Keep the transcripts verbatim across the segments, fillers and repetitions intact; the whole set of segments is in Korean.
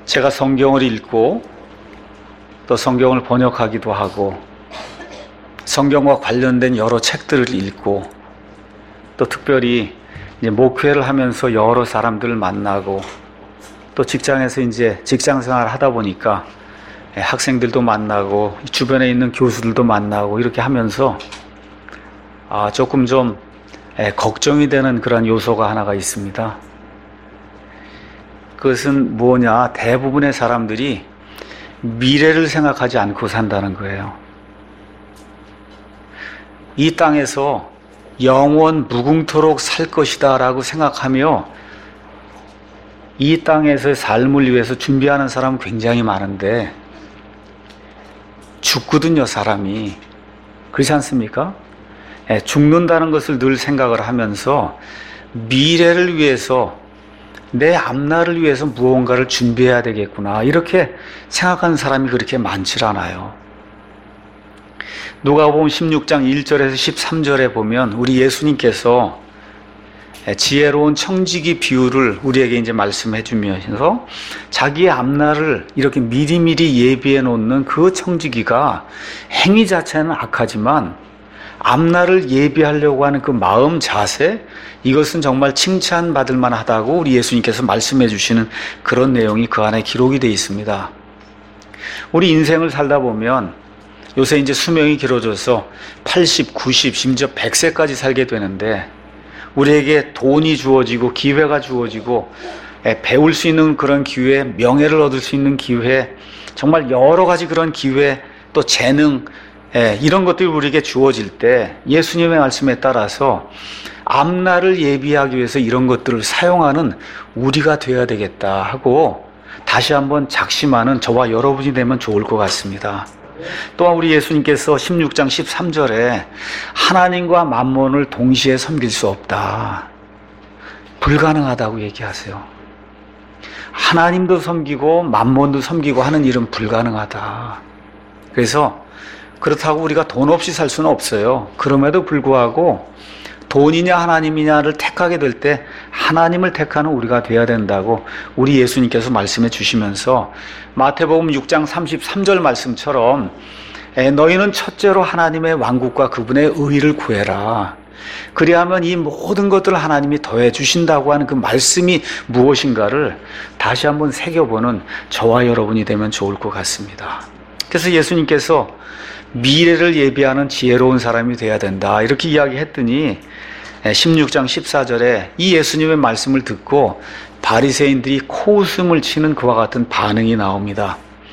제가 성경을 읽고 또 성경을 번역하기도 하고 성경과 관련된 여러 책들을 읽고 또 특별히 이제 목회를 하면서 여러 사람들을 만나고 또 직장에서 이제 직장 생활을 하다 보니까 학생들도 만나고 주변에 있는 교수들도 만나고 이렇게 하면서 아 조금 좀 걱정이 되는 그런 요소가 하나가 있습니다. 그것은 뭐냐? 대부분의 사람들이 미래를 생각하지 않고 산다는 거예요. 이 땅에서 영원 무궁토록 살 것이다 라고 생각하며 이 땅에서의 삶을 위해서 준비하는 사람은 굉장히 많은데 죽거든요, 사람이. 그렇지 않습니까? 예, 죽는다는 것을 늘 생각을 하면서 미래를 위해서 내 앞날을 위해서 무언가를 준비해야 되겠구나 이렇게 생각하는 사람이 그렇게 많지 않아요. 누가복음 십육 장 일 절에서 십삼 절에 보면 우리 예수님께서 지혜로운 청지기 비유를 우리에게 이제 말씀해 주면서 자기의 앞날을 이렇게 미리미리 예비해 놓는 그 청지기가 행위 자체는 악하지만 앞날을 예비하려고 하는 그 마음 자세, 이것은 정말 칭찬받을 만하다고 우리 예수님께서 말씀해 주시는 그런 내용이 그 안에 기록이 되어 있습니다. 우리 인생을 살다 보면 요새 이제 수명이 길어져서 팔십, 구십, 심지어 백 세까지 살게 되는데 우리에게 돈이 주어지고 기회가 주어지고 배울 수 있는 그런 기회, 명예를 얻을 수 있는 기회, 정말 여러 가지 그런 기회, 또 재능, 이런 것들이 우리에게 주어질 때 예수님의 말씀에 따라서 앞날을 예비하기 위해서 이런 것들을 사용하는 우리가 되어야 되겠다 하고 다시 한번 작심하는 저와 여러분이 되면 좋을 것 같습니다. 또한 우리 예수님께서 십육 장 십삼 절에 하나님과 만몬을 동시에 섬길 수 없다, 불가능하다고 얘기하세요. 하나님도 섬기고 만몬도 섬기고 하는 일은 불가능하다. 그래서 그렇다고 우리가 돈 없이 살 수는 없어요. 그럼에도 불구하고 돈이냐 하나님이냐를 택하게 될 때 하나님을 택하는 우리가 돼야 된다고 우리 예수님께서 말씀해 주시면서 마태복음 육 장 삼십삼 절 말씀처럼 너희는 첫째로 하나님의 왕국과 그분의 의를 구해라. 그리하면 이 모든 것들을 하나님이 더해 주신다고 하는 그 말씀이 무엇인가를 다시 한번 새겨보는 저와 여러분이 되면 좋을 것 같습니다. 그래서 예수님께서 미래를 예비하는 지혜로운 사람이 돼야 된다 이렇게 이야기했더니 십육 장 십사 절에 이 예수님의 말씀을 듣고 바리새인들이 코웃음을 치는 그와 같은 반응이 나옵니다.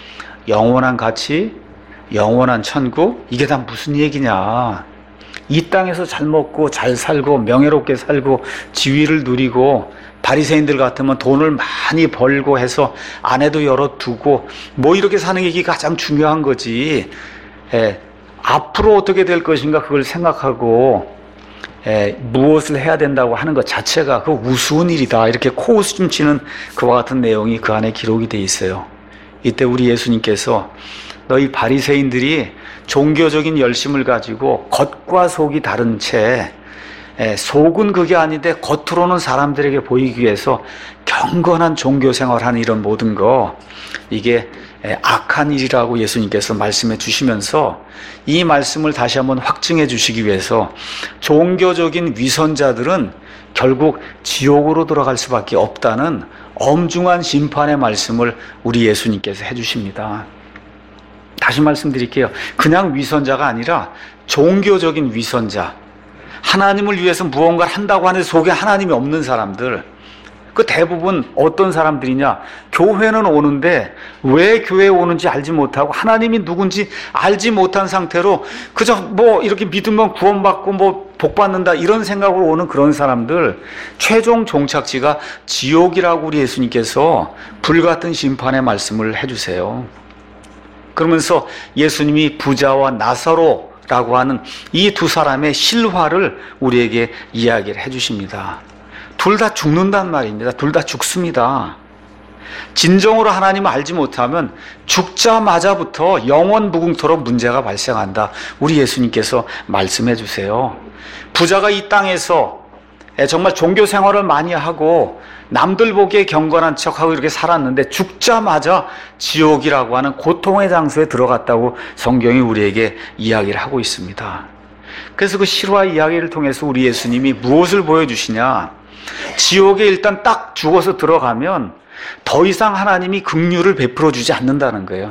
영원한 가치, 영원한 천국, 이게 다 무슨 얘기냐? 이 땅에서 잘 먹고 잘 살고 명예롭게 살고 지위를 누리고 바리새인들 같으면 돈을 많이 벌고 해서 아내도 여러 두고 뭐 이렇게 사는 게 가장 중요한 거지. 예, 앞으로 어떻게 될 것인가 그걸 생각하고 예, 무엇을 해야 된다고 하는 것 자체가 그 우스운 일이다 이렇게 코웃음 치는 그와 같은 내용이 그 안에 기록이 되어 있어요. 이때 우리 예수님께서 너희 바리새인들이 종교적인 열심을 가지고 겉과 속이 다른 채 예, 속은 그게 아닌데 겉으로는 사람들에게 보이기 위해서 경건한 종교 생활하는 이런 모든 거 이게 악한 일이라고 예수님께서 말씀해 주시면서 이 말씀을 다시 한번 확증해 주시기 위해서 종교적인 위선자들은 결국 지옥으로 들어갈 수밖에 없다는 엄중한 심판의 말씀을 우리 예수님께서 해 주십니다. 다시 말씀드릴게요. 그냥 위선자가 아니라 종교적인 위선자, 하나님을 위해서 무언가를 한다고 하는데 속에 하나님이 없는 사람들, 그 대부분 어떤 사람들이냐? 교회는 오는데 왜 교회에 오는지 알지 못하고 하나님이 누군지 알지 못한 상태로 그저 뭐 이렇게 믿으면 구원받고 뭐 복받는다 이런 생각으로 오는 그런 사람들, 최종 종착지가 지옥이라고 우리 예수님께서 불같은 심판의 말씀을 해주세요. 그러면서 예수님이 부자와 나사로라고 하는 이 두 사람의 실화를 우리에게 이야기를 해주십니다. 둘 다 죽는단 말입니다. 둘 다 죽습니다. 진정으로 하나님을 알지 못하면 죽자마자부터 영원 무궁토록 문제가 발생한다. 우리 예수님께서 말씀해 주세요. 부자가 이 땅에서 정말 종교 생활을 많이 하고 남들 보기에 경건한 척하고 이렇게 살았는데 죽자마자 지옥이라고 하는 고통의 장소에 들어갔다고 성경이 우리에게 이야기를 하고 있습니다. 그래서 그 실화 이야기를 통해서 우리 예수님이 무엇을 보여주시냐? 지옥에 일단 딱 죽어서 들어가면 더 이상 하나님이 긍휼을 베풀어 주지 않는다는 거예요.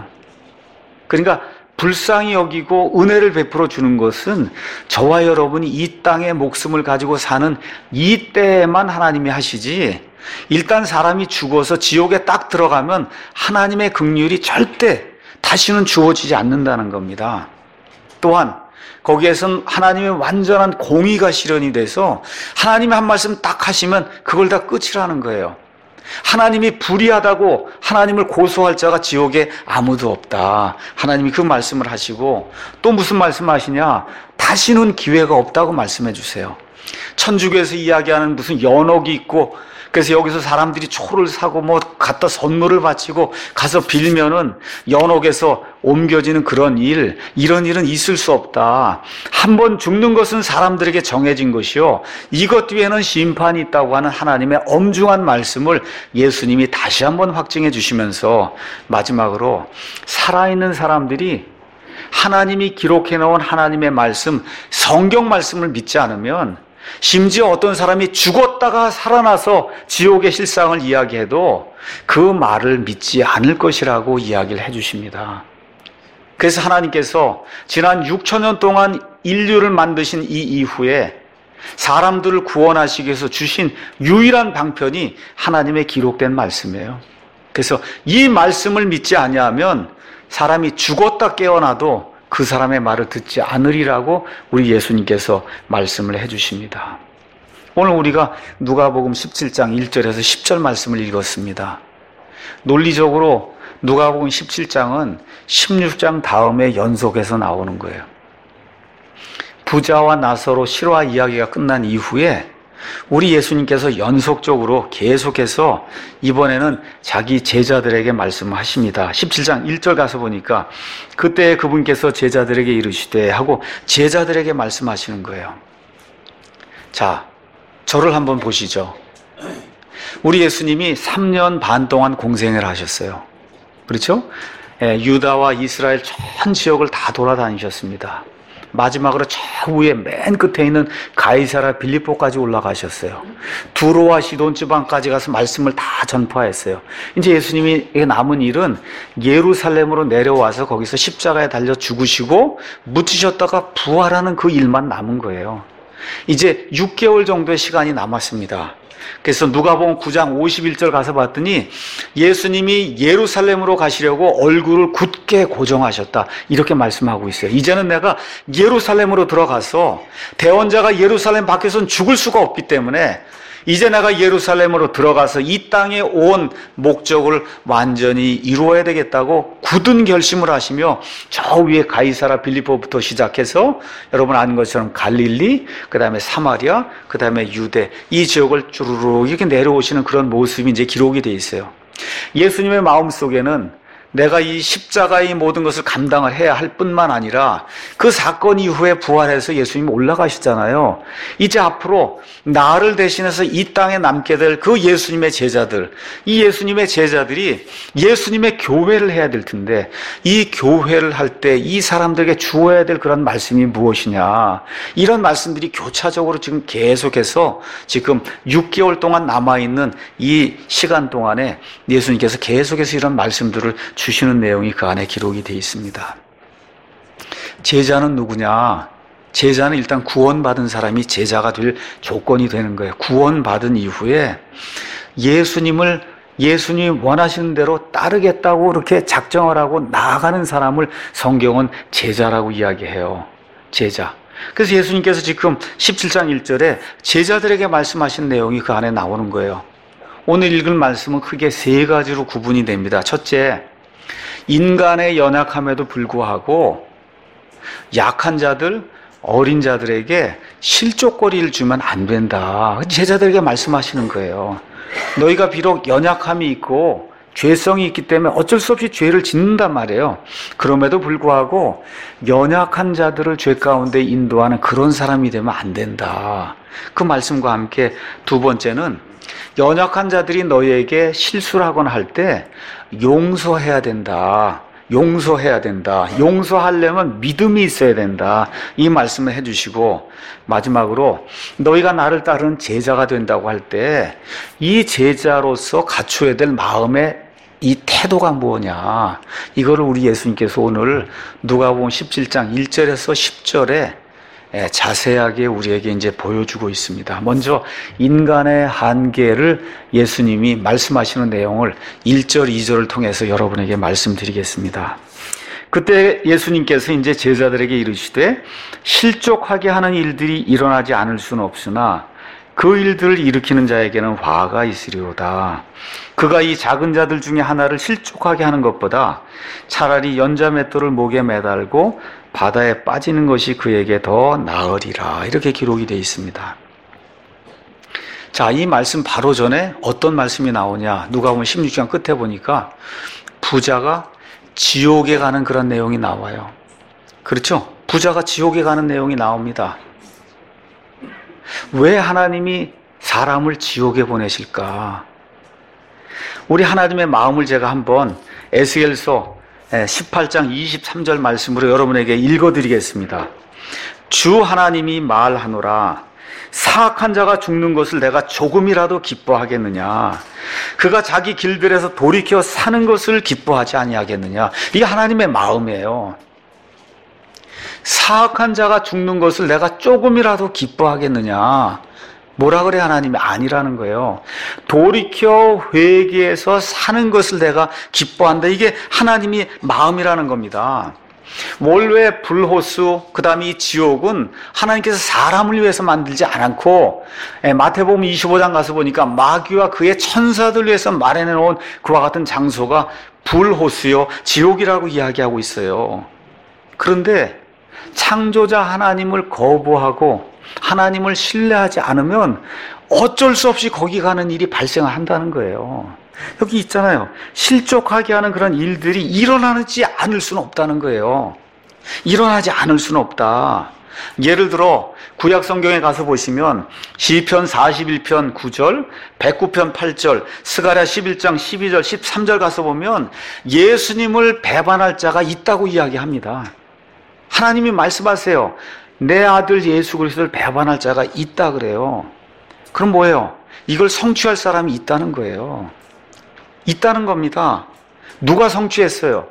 그러니까 불쌍히 여기고 은혜를 베풀어 주는 것은 저와 여러분이 이 땅에 목숨을 가지고 사는 이 때에만 하나님이 하시지, 일단 사람이 죽어서 지옥에 딱 들어가면 하나님의 긍휼이 절대 다시는 주어지지 않는다는 겁니다. 또한 거기에선 하나님의 완전한 공의가 실현이 돼서 하나님이 한 말씀 딱 하시면 그걸 다 끝이라는 거예요. 하나님이 불의하다고 하나님을 고소할 자가 지옥에 아무도 없다. 하나님이 그 말씀을 하시고 또 무슨 말씀하시냐? 다시는 기회가 없다고 말씀해 주세요. 천주교에서 이야기하는 무슨 연옥이 있고, 그래서 여기서 사람들이 초를 사고 뭐 갖다 선물을 바치고 가서 빌면은 연옥에서 옮겨지는 그런 일, 이런 일은 있을 수 없다. 한 번 죽는 것은 사람들에게 정해진 것이요, 이것 뒤에는 심판이 있다고 하는 하나님의 엄중한 말씀을 예수님이 다시 한번 확증해 주시면서 마지막으로 살아있는 사람들이 하나님이 기록해 놓은 하나님의 말씀, 성경 말씀을 믿지 않으면, 심지어 어떤 사람이 죽었다가 살아나서 지옥의 실상을 이야기해도 그 말을 믿지 않을 것이라고 이야기를 해주십니다. 그래서 하나님께서 지난 육천 년 동안 인류를 만드신 이 이후에 사람들을 구원하시기 위해서 주신 유일한 방편이 하나님의 기록된 말씀이에요. 그래서 이 말씀을 믿지 아니하면 사람이 죽었다 깨어나도 그 사람의 말을 듣지 않으리라고 우리 예수님께서 말씀을 해주십니다. 오늘 우리가 누가복음 십칠 장 일 절에서 십 절 말씀을 읽었습니다. 논리적으로 누가복음 십칠 장은 십육 장 다음에 연속해서 나오는 거예요. 부자와 나사로 실화 이야기가 끝난 이후에 우리 예수님께서 연속적으로 계속해서 이번에는 자기 제자들에게 말씀하십니다. 십칠 장 일 절 가서 보니까 그때 그분께서 제자들에게 이르시되 하고 제자들에게 말씀하시는 거예요. 자, 저를 한번 보시죠. 우리 예수님이 삼 년 반 동안 공생을 하셨어요. 그렇죠? 예, 유다와 이스라엘 전 지역을 다 돌아다니셨습니다. 마지막으로 저 위에 맨 끝에 있는 가이사랴 빌립보까지 올라가셨어요. 두로와 시돈 지방까지 가서 말씀을 다 전파했어요. 이제 예수님이 남은 일은 예루살렘으로 내려와서 거기서 십자가에 달려 죽으시고 묻히셨다가 부활하는 그 일만 남은 거예요. 이제 육 개월 정도의 시간이 남았습니다. 그래서 누가복음 구 장 오십일 절 가서 봤더니 예수님이 예루살렘으로 가시려고 얼굴을 굳게 고정하셨다, 이렇게 말씀하고 있어요. 이제는 내가 예루살렘으로 들어가서 대원자가 예루살렘 밖에서는 죽을 수가 없기 때문에 이제 내가 예루살렘으로 들어가서 이 땅에 온 목적을 완전히 이루어야 되겠다고 굳은 결심을 하시며 저 위에 가이사랴 빌립보부터 시작해서 여러분 아는 것처럼 갈릴리, 그 다음에 사마리아, 그 다음에 유대, 이 지역을 쭈루룩 이렇게 내려오시는 그런 모습이 이제 기록이 되어 있어요. 예수님의 마음속에는 내가 이 십자가의 모든 것을 감당을 해야 할 뿐만 아니라 그 사건 이후에 부활해서 예수님이 올라가시잖아요. 이제 앞으로 나를 대신해서 이 땅에 남게 될 그 예수님의 제자들, 이 예수님의 제자들이 예수님의 교회를 해야 될 텐데 이 교회를 할 때 이 사람들에게 주어야 될 그런 말씀이 무엇이냐, 이런 말씀들이 교차적으로 지금 계속해서 지금 육 개월 동안 남아있는 이 시간 동안에 예수님께서 계속해서 이런 말씀들을 주시는 내용이 그 안에 기록이 되어 있습니다. 제자는 누구냐? 제자는 일단 구원받은 사람이 제자가 될 조건이 되는 거예요. 구원받은 이후에 예수님을 예수님이 원하시는 대로 따르겠다고 이렇게 작정을 하고 나아가는 사람을 성경은 제자라고 이야기해요. 제자. 그래서 예수님께서 지금 십칠 장 일 절에 제자들에게 말씀하신 내용이 그 안에 나오는 거예요. 오늘 읽을 말씀은 크게 세 가지로 구분이 됩니다. 첫째, 인간의 연약함에도 불구하고 약한 자들, 어린 자들에게 실족거리를 주면 안 된다. 제자들에게 말씀하시는 거예요. 너희가 비록 연약함이 있고 죄성이 있기 때문에 어쩔 수 없이 죄를 짓는단 말이에요. 그럼에도 불구하고 연약한 자들을 죄 가운데 인도하는 그런 사람이 되면 안 된다. 그 말씀과 함께 두 번째는 연약한 자들이 너희에게 실수를 하거나 할 때 용서해야 된다. 용서해야 된다. 용서하려면 믿음이 있어야 된다. 이 말씀을 해주시고, 마지막으로 너희가 나를 따르는 제자가 된다고 할 때 이 제자로서 갖춰야 될 마음의 이 태도가 뭐냐, 이거를 우리 예수님께서 오늘 누가복음 십칠 장 일 절에서 십 절에 자세하게 우리에게 이제 보여주고 있습니다. 먼저 인간의 한계를 예수님이 말씀하시는 내용을 일 절, 이 절을 통해서 여러분에게 말씀드리겠습니다. 그때 예수님께서 이제 제자들에게 이르시되 실족하게 하는 일들이 일어나지 않을 수는 없으나 그 일들을 일으키는 자에게는 화가 있으리로다. 그가 이 작은 자들 중에 하나를 실족하게 하는 것보다 차라리 연자맷돌을 목에 매달고 바다에 빠지는 것이 그에게 더 나으리라. 이렇게 기록이 되어 있습니다. 자, 이 말씀 바로 전에 어떤 말씀이 나오냐, 누가복음 십육 장 끝에 보니까 부자가 지옥에 가는 그런 내용이 나와요. 그렇죠? 부자가 지옥에 가는 내용이 나옵니다. 왜 하나님이 사람을 지옥에 보내실까? 우리 하나님의 마음을 제가 한번 에스겔서 십팔 장 이십삼 절 말씀으로 여러분에게 읽어드리겠습니다. 주 하나님이 말하노라. 사악한 자가 죽는 것을 내가 조금이라도 기뻐하겠느냐? 그가 자기 길들에서 돌이켜 사는 것을 기뻐하지 아니하겠느냐? 이게 하나님의 마음이에요. 사악한 자가 죽는 것을 내가 조금이라도 기뻐하겠느냐? 뭐라 그래? 하나님이 아니라는 거예요. 돌이켜 회개해서 사는 것을 내가 기뻐한다. 이게 하나님이 마음이라는 겁니다. 원래 불호수, 그 다음에 이 지옥은 하나님께서 사람을 위해서 만들지 않고, 마태복음 이십오 장 가서 보니까 마귀와 그의 천사들 위해서 마련해 놓은 그와 같은 장소가 불호수요, 지옥이라고 이야기하고 있어요. 그런데 창조자 하나님을 거부하고 하나님을 신뢰하지 않으면 어쩔 수 없이 거기 가는 일이 발생한다는 거예요. 여기 있잖아요. 실족하게 하는 그런 일들이 일어나지 않을 수는 없다는 거예요. 일어나지 않을 수는 없다. 예를 들어 구약 성경에 가서 보시면 시편 사십일 편 구 절, 백구 편 팔 절, 스가랴 십일 장 십이 절, 십삼 절 가서 보면 예수님을 배반할 자가 있다고 이야기합니다. 하나님이 말씀하세요. 내 아들 예수 그리스도를 배반할 자가 있다 그래요. 그럼 뭐예요? 이걸 성취할 사람이 있다는 거예요. 있다는 겁니다. 누가 성취했어요?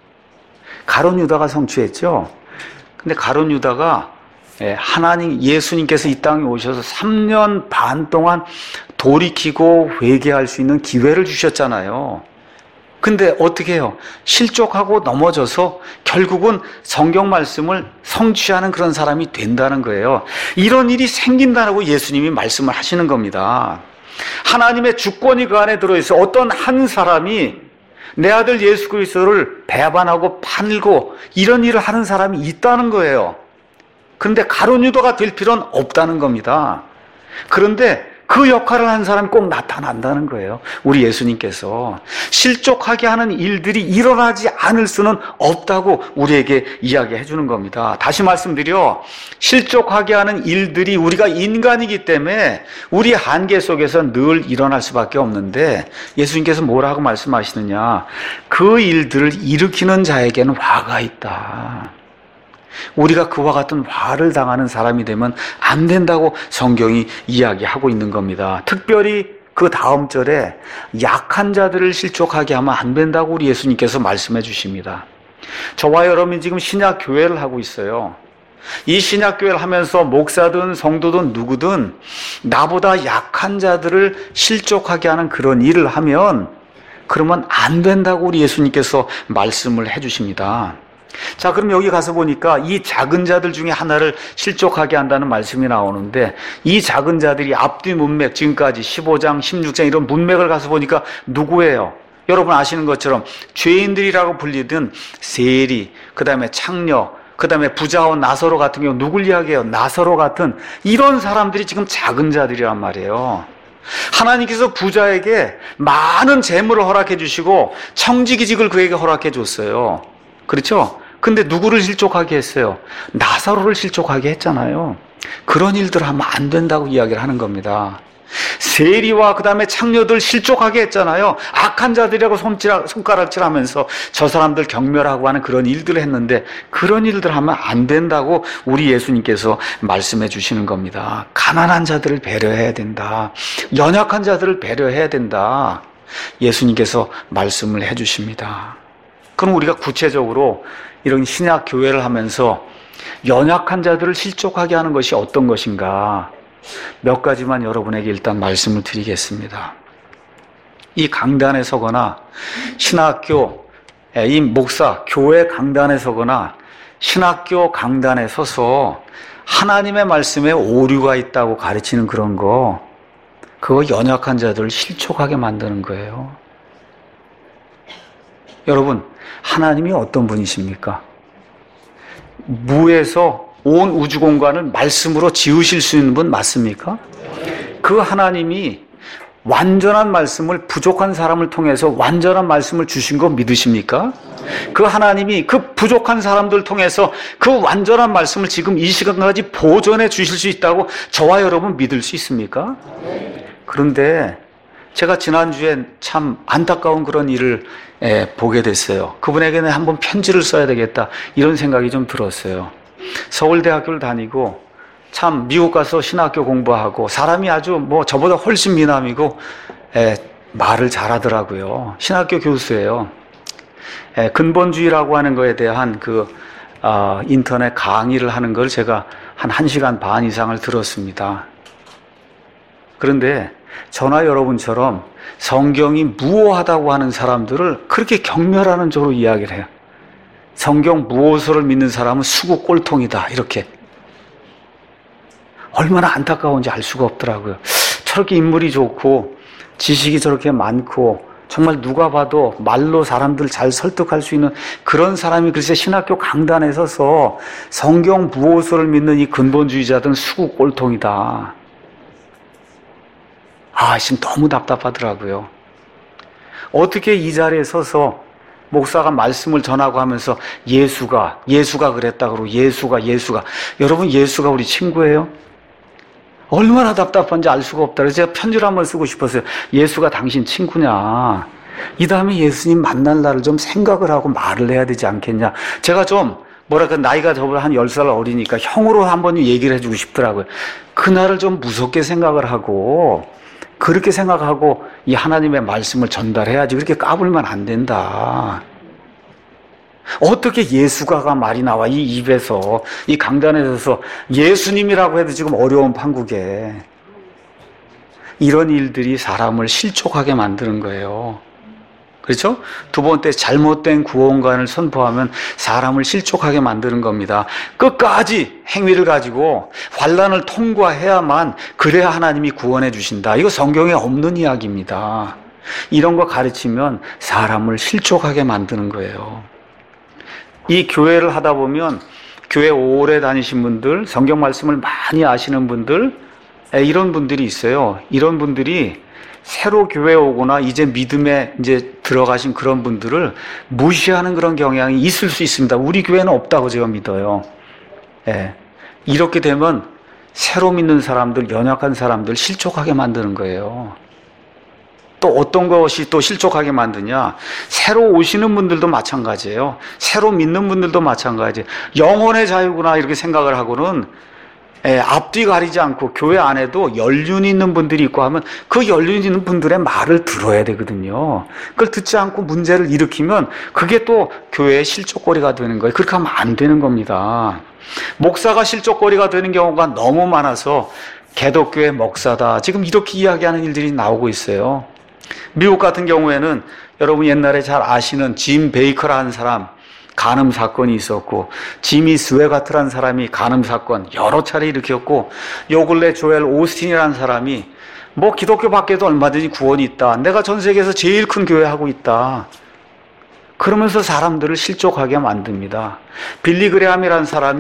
가룟 유다가 성취했죠. 근데 가룟 유다가 하나님, 예수님께서 이 땅에 오셔서 삼 년 반 동안 돌이키고 회개할 수 있는 기회를 주셨잖아요. 근데 어떻게 해요? 실족하고 넘어져서 결국은 성경 말씀을 성취하는 그런 사람이 된다는 거예요. 이런 일이 생긴다고 예수님이 말씀을 하시는 겁니다. 하나님의 주권이 그 안에 들어있어 어떤 한 사람이 내 아들 예수 그리스도를 배반하고 팔고 이런 일을 하는 사람이 있다는 거예요. 그런데 가룟 유다가 될 필요는 없다는 겁니다. 그런데 그 역할을 한 사람이 꼭 나타난다는 거예요. 우리 예수님께서 실족하게 하는 일들이 일어나지 않을 수는 없다고 우리에게 이야기해 주는 겁니다. 다시 말씀드려, 실족하게 하는 일들이 우리가 인간이기 때문에 우리 한계 속에서 늘 일어날 수밖에 없는데 예수님께서 뭐라고 말씀하시느냐? 그 일들을 일으키는 자에게는 화가 있다. 우리가 그와 같은 화를 당하는 사람이 되면 안 된다고 성경이 이야기하고 있는 겁니다. 특별히 그 다음 절에 약한 자들을 실족하게 하면 안 된다고 우리 예수님께서 말씀해 주십니다. 저와 여러분이 지금 신약교회를 하고 있어요. 이 신약교회를 하면서 목사든 성도든 누구든 나보다 약한 자들을 실족하게 하는 그런 일을 하면 그러면 안 된다고 우리 예수님께서 말씀을 해 주십니다. 자, 그럼 여기 가서 보니까 이 작은 자들 중에 하나를 실족하게 한다는 말씀이 나오는데 이 작은 자들이 앞뒤 문맥, 지금까지 십오 장, 십육 장 이런 문맥을 가서 보니까 누구예요? 여러분 아시는 것처럼 죄인들이라고 불리던 세리, 그 다음에 창녀, 그 다음에 부자원 나사로 같은 경우 누굴 이야기해요? 나사로 같은 이런 사람들이 지금 작은 자들이란 말이에요. 하나님께서 부자에게 많은 재물을 허락해 주시고 청지기직을 그에게 허락해 줬어요. 그렇죠? 근데 누구를 실족하게 했어요? 나사로를 실족하게 했잖아요. 그런 일들 하면 안 된다고 이야기를 하는 겁니다. 세리와 그 다음에 창녀들 실족하게 했잖아요. 악한 자들이라고 손가락질 하면서 저 사람들 경멸하고 하는 그런 일들을 했는데, 그런 일들 하면 안 된다고 우리 예수님께서 말씀해 주시는 겁니다. 가난한 자들을 배려해야 된다. 연약한 자들을 배려해야 된다. 예수님께서 말씀을 해 주십니다. 그럼 우리가 구체적으로 이런 신약 교회를 하면서 연약한 자들을 실족하게 하는 것이 어떤 것인가, 몇 가지만 여러분에게 일단 말씀을 드리겠습니다. 이 강단에 서거나 신학교, 이 목사, 교회 강단에 서거나 신학교 강단에 서서 하나님의 말씀에 오류가 있다고 가르치는 그런 거, 그거 연약한 자들을 실족하게 만드는 거예요. 여러분, 하나님이 어떤 분이십니까? 무에서 온 우주 공간을 말씀으로 지으실 수 있는 분 맞습니까? 그 하나님이 완전한 말씀을 부족한 사람을 통해서 완전한 말씀을 주신 거 믿으십니까? 그 하나님이 그 부족한 사람들을 통해서 그 완전한 말씀을 지금 이 시간까지 보존해 주실 수 있다고 저와 여러분 믿을 수 있습니까? 그런데 제가 지난주에 참 안타까운 그런 일을 예, 보게 됐어요. 그분에게는 한번 편지를 써야 되겠다, 이런 생각이 좀 들었어요. 서울대학교를 다니고 참 미국 가서 신학교 공부하고 사람이 아주 뭐 저보다 훨씬 미남이고 예, 말을 잘하더라고요. 신학교 교수예요. 예, 근본주의라고 하는 거에 대한 그 어, 인터넷 강의를 하는 걸 제가 한 1시간 반 이상을 들었습니다. 그런데 저나 여러분처럼 성경이 무오하다고 하는 사람들을 그렇게 경멸하는 쪽으로 이야기를 해요. 성경 무오서를 믿는 사람은 수구 꼴통이다, 이렇게. 얼마나 안타까운지 알 수가 없더라고요. 저렇게 인물이 좋고 지식이 저렇게 많고 정말 누가 봐도 말로 사람들 잘 설득할 수 있는 그런 사람이 글쎄 신학교 강단에 서서 성경 무오서를 믿는 이 근본주의자들은 수구 꼴통이다. 아, 지금 너무 답답하더라고요. 어떻게 이 자리에 서서 목사가 말씀을 전하고 하면서 예수가, 예수가 그랬다 그러고 예수가, 예수가. 여러분, 예수가 우리 친구예요? 얼마나 답답한지 알 수가 없다. 그래서 제가 편지를 한번 쓰고 싶었어요. 예수가 당신 친구냐? 이 다음에 예수님 만날 날을 좀 생각을 하고 말을 해야 되지 않겠냐? 제가 좀 뭐랄까 나이가 저보다 한 열 살 어리니까 형으로 한번 얘기를 해주고 싶더라고요. 그날을 좀 무섭게 생각을 하고 그렇게 생각하고 이 하나님의 말씀을 전달해야지, 그렇게 까불면 안 된다. 어떻게 예수가가 말이 나와, 이 입에서, 이 강단에 서서 예수님이라고 해도 지금 어려운 판국에. 이런 일들이 사람을 실족하게 만드는 거예요. 그렇죠? 두 번째, 잘못된 구원관을 선포하면 사람을 실족하게 만드는 겁니다. 끝까지 행위를 가지고 환난을 통과해야만, 그래야 하나님이 구원해 주신다. 이거 성경에 없는 이야기입니다. 이런 거 가르치면 사람을 실족하게 만드는 거예요. 이 교회를 하다 보면 교회 오래 다니신 분들, 성경 말씀을 많이 아시는 분들, 이런 분들이 있어요. 이런 분들이 새로 교회에 오거나 이제 믿음에 이제 들어가신 그런 분들을 무시하는 그런 경향이 있을 수 있습니다. 우리 교회는 없다고 제가 믿어요. 예. 이렇게 되면 새로 믿는 사람들, 연약한 사람들 실족하게 만드는 거예요. 또 어떤 것이 또 실족하게 만드냐? 새로 오시는 분들도 마찬가지예요. 새로 믿는 분들도 마찬가지예요. 영혼의 자유구나 이렇게 생각을 하고는 예, 앞뒤 가리지 않고 교회 안에도 연륜이 있는 분들이 있고 하면 그 연륜이 있는 분들의 말을 들어야 되거든요. 그걸 듣지 않고 문제를 일으키면 그게 또 교회의 실족거리가 되는 거예요. 그렇게 하면 안 되는 겁니다. 목사가 실족거리가 되는 경우가 너무 많아서 개독교회 목사다, 지금 이렇게 이야기하는 일들이 나오고 있어요. 미국 같은 경우에는 여러분 옛날에 잘 아시는 짐 베이커라는 사람, 간음 사건이 있었고, 지미 스웨가트라는 사람이 간음 사건 여러 차례 일으켰고, 요 근래 조엘 오스틴이라는 사람이 뭐 기독교 밖에도 얼마든지 구원이 있다, 내가 전 세계에서 제일 큰 교회 하고 있다, 그러면서 사람들을 실족하게 만듭니다. 빌리 그레함이라는 사람이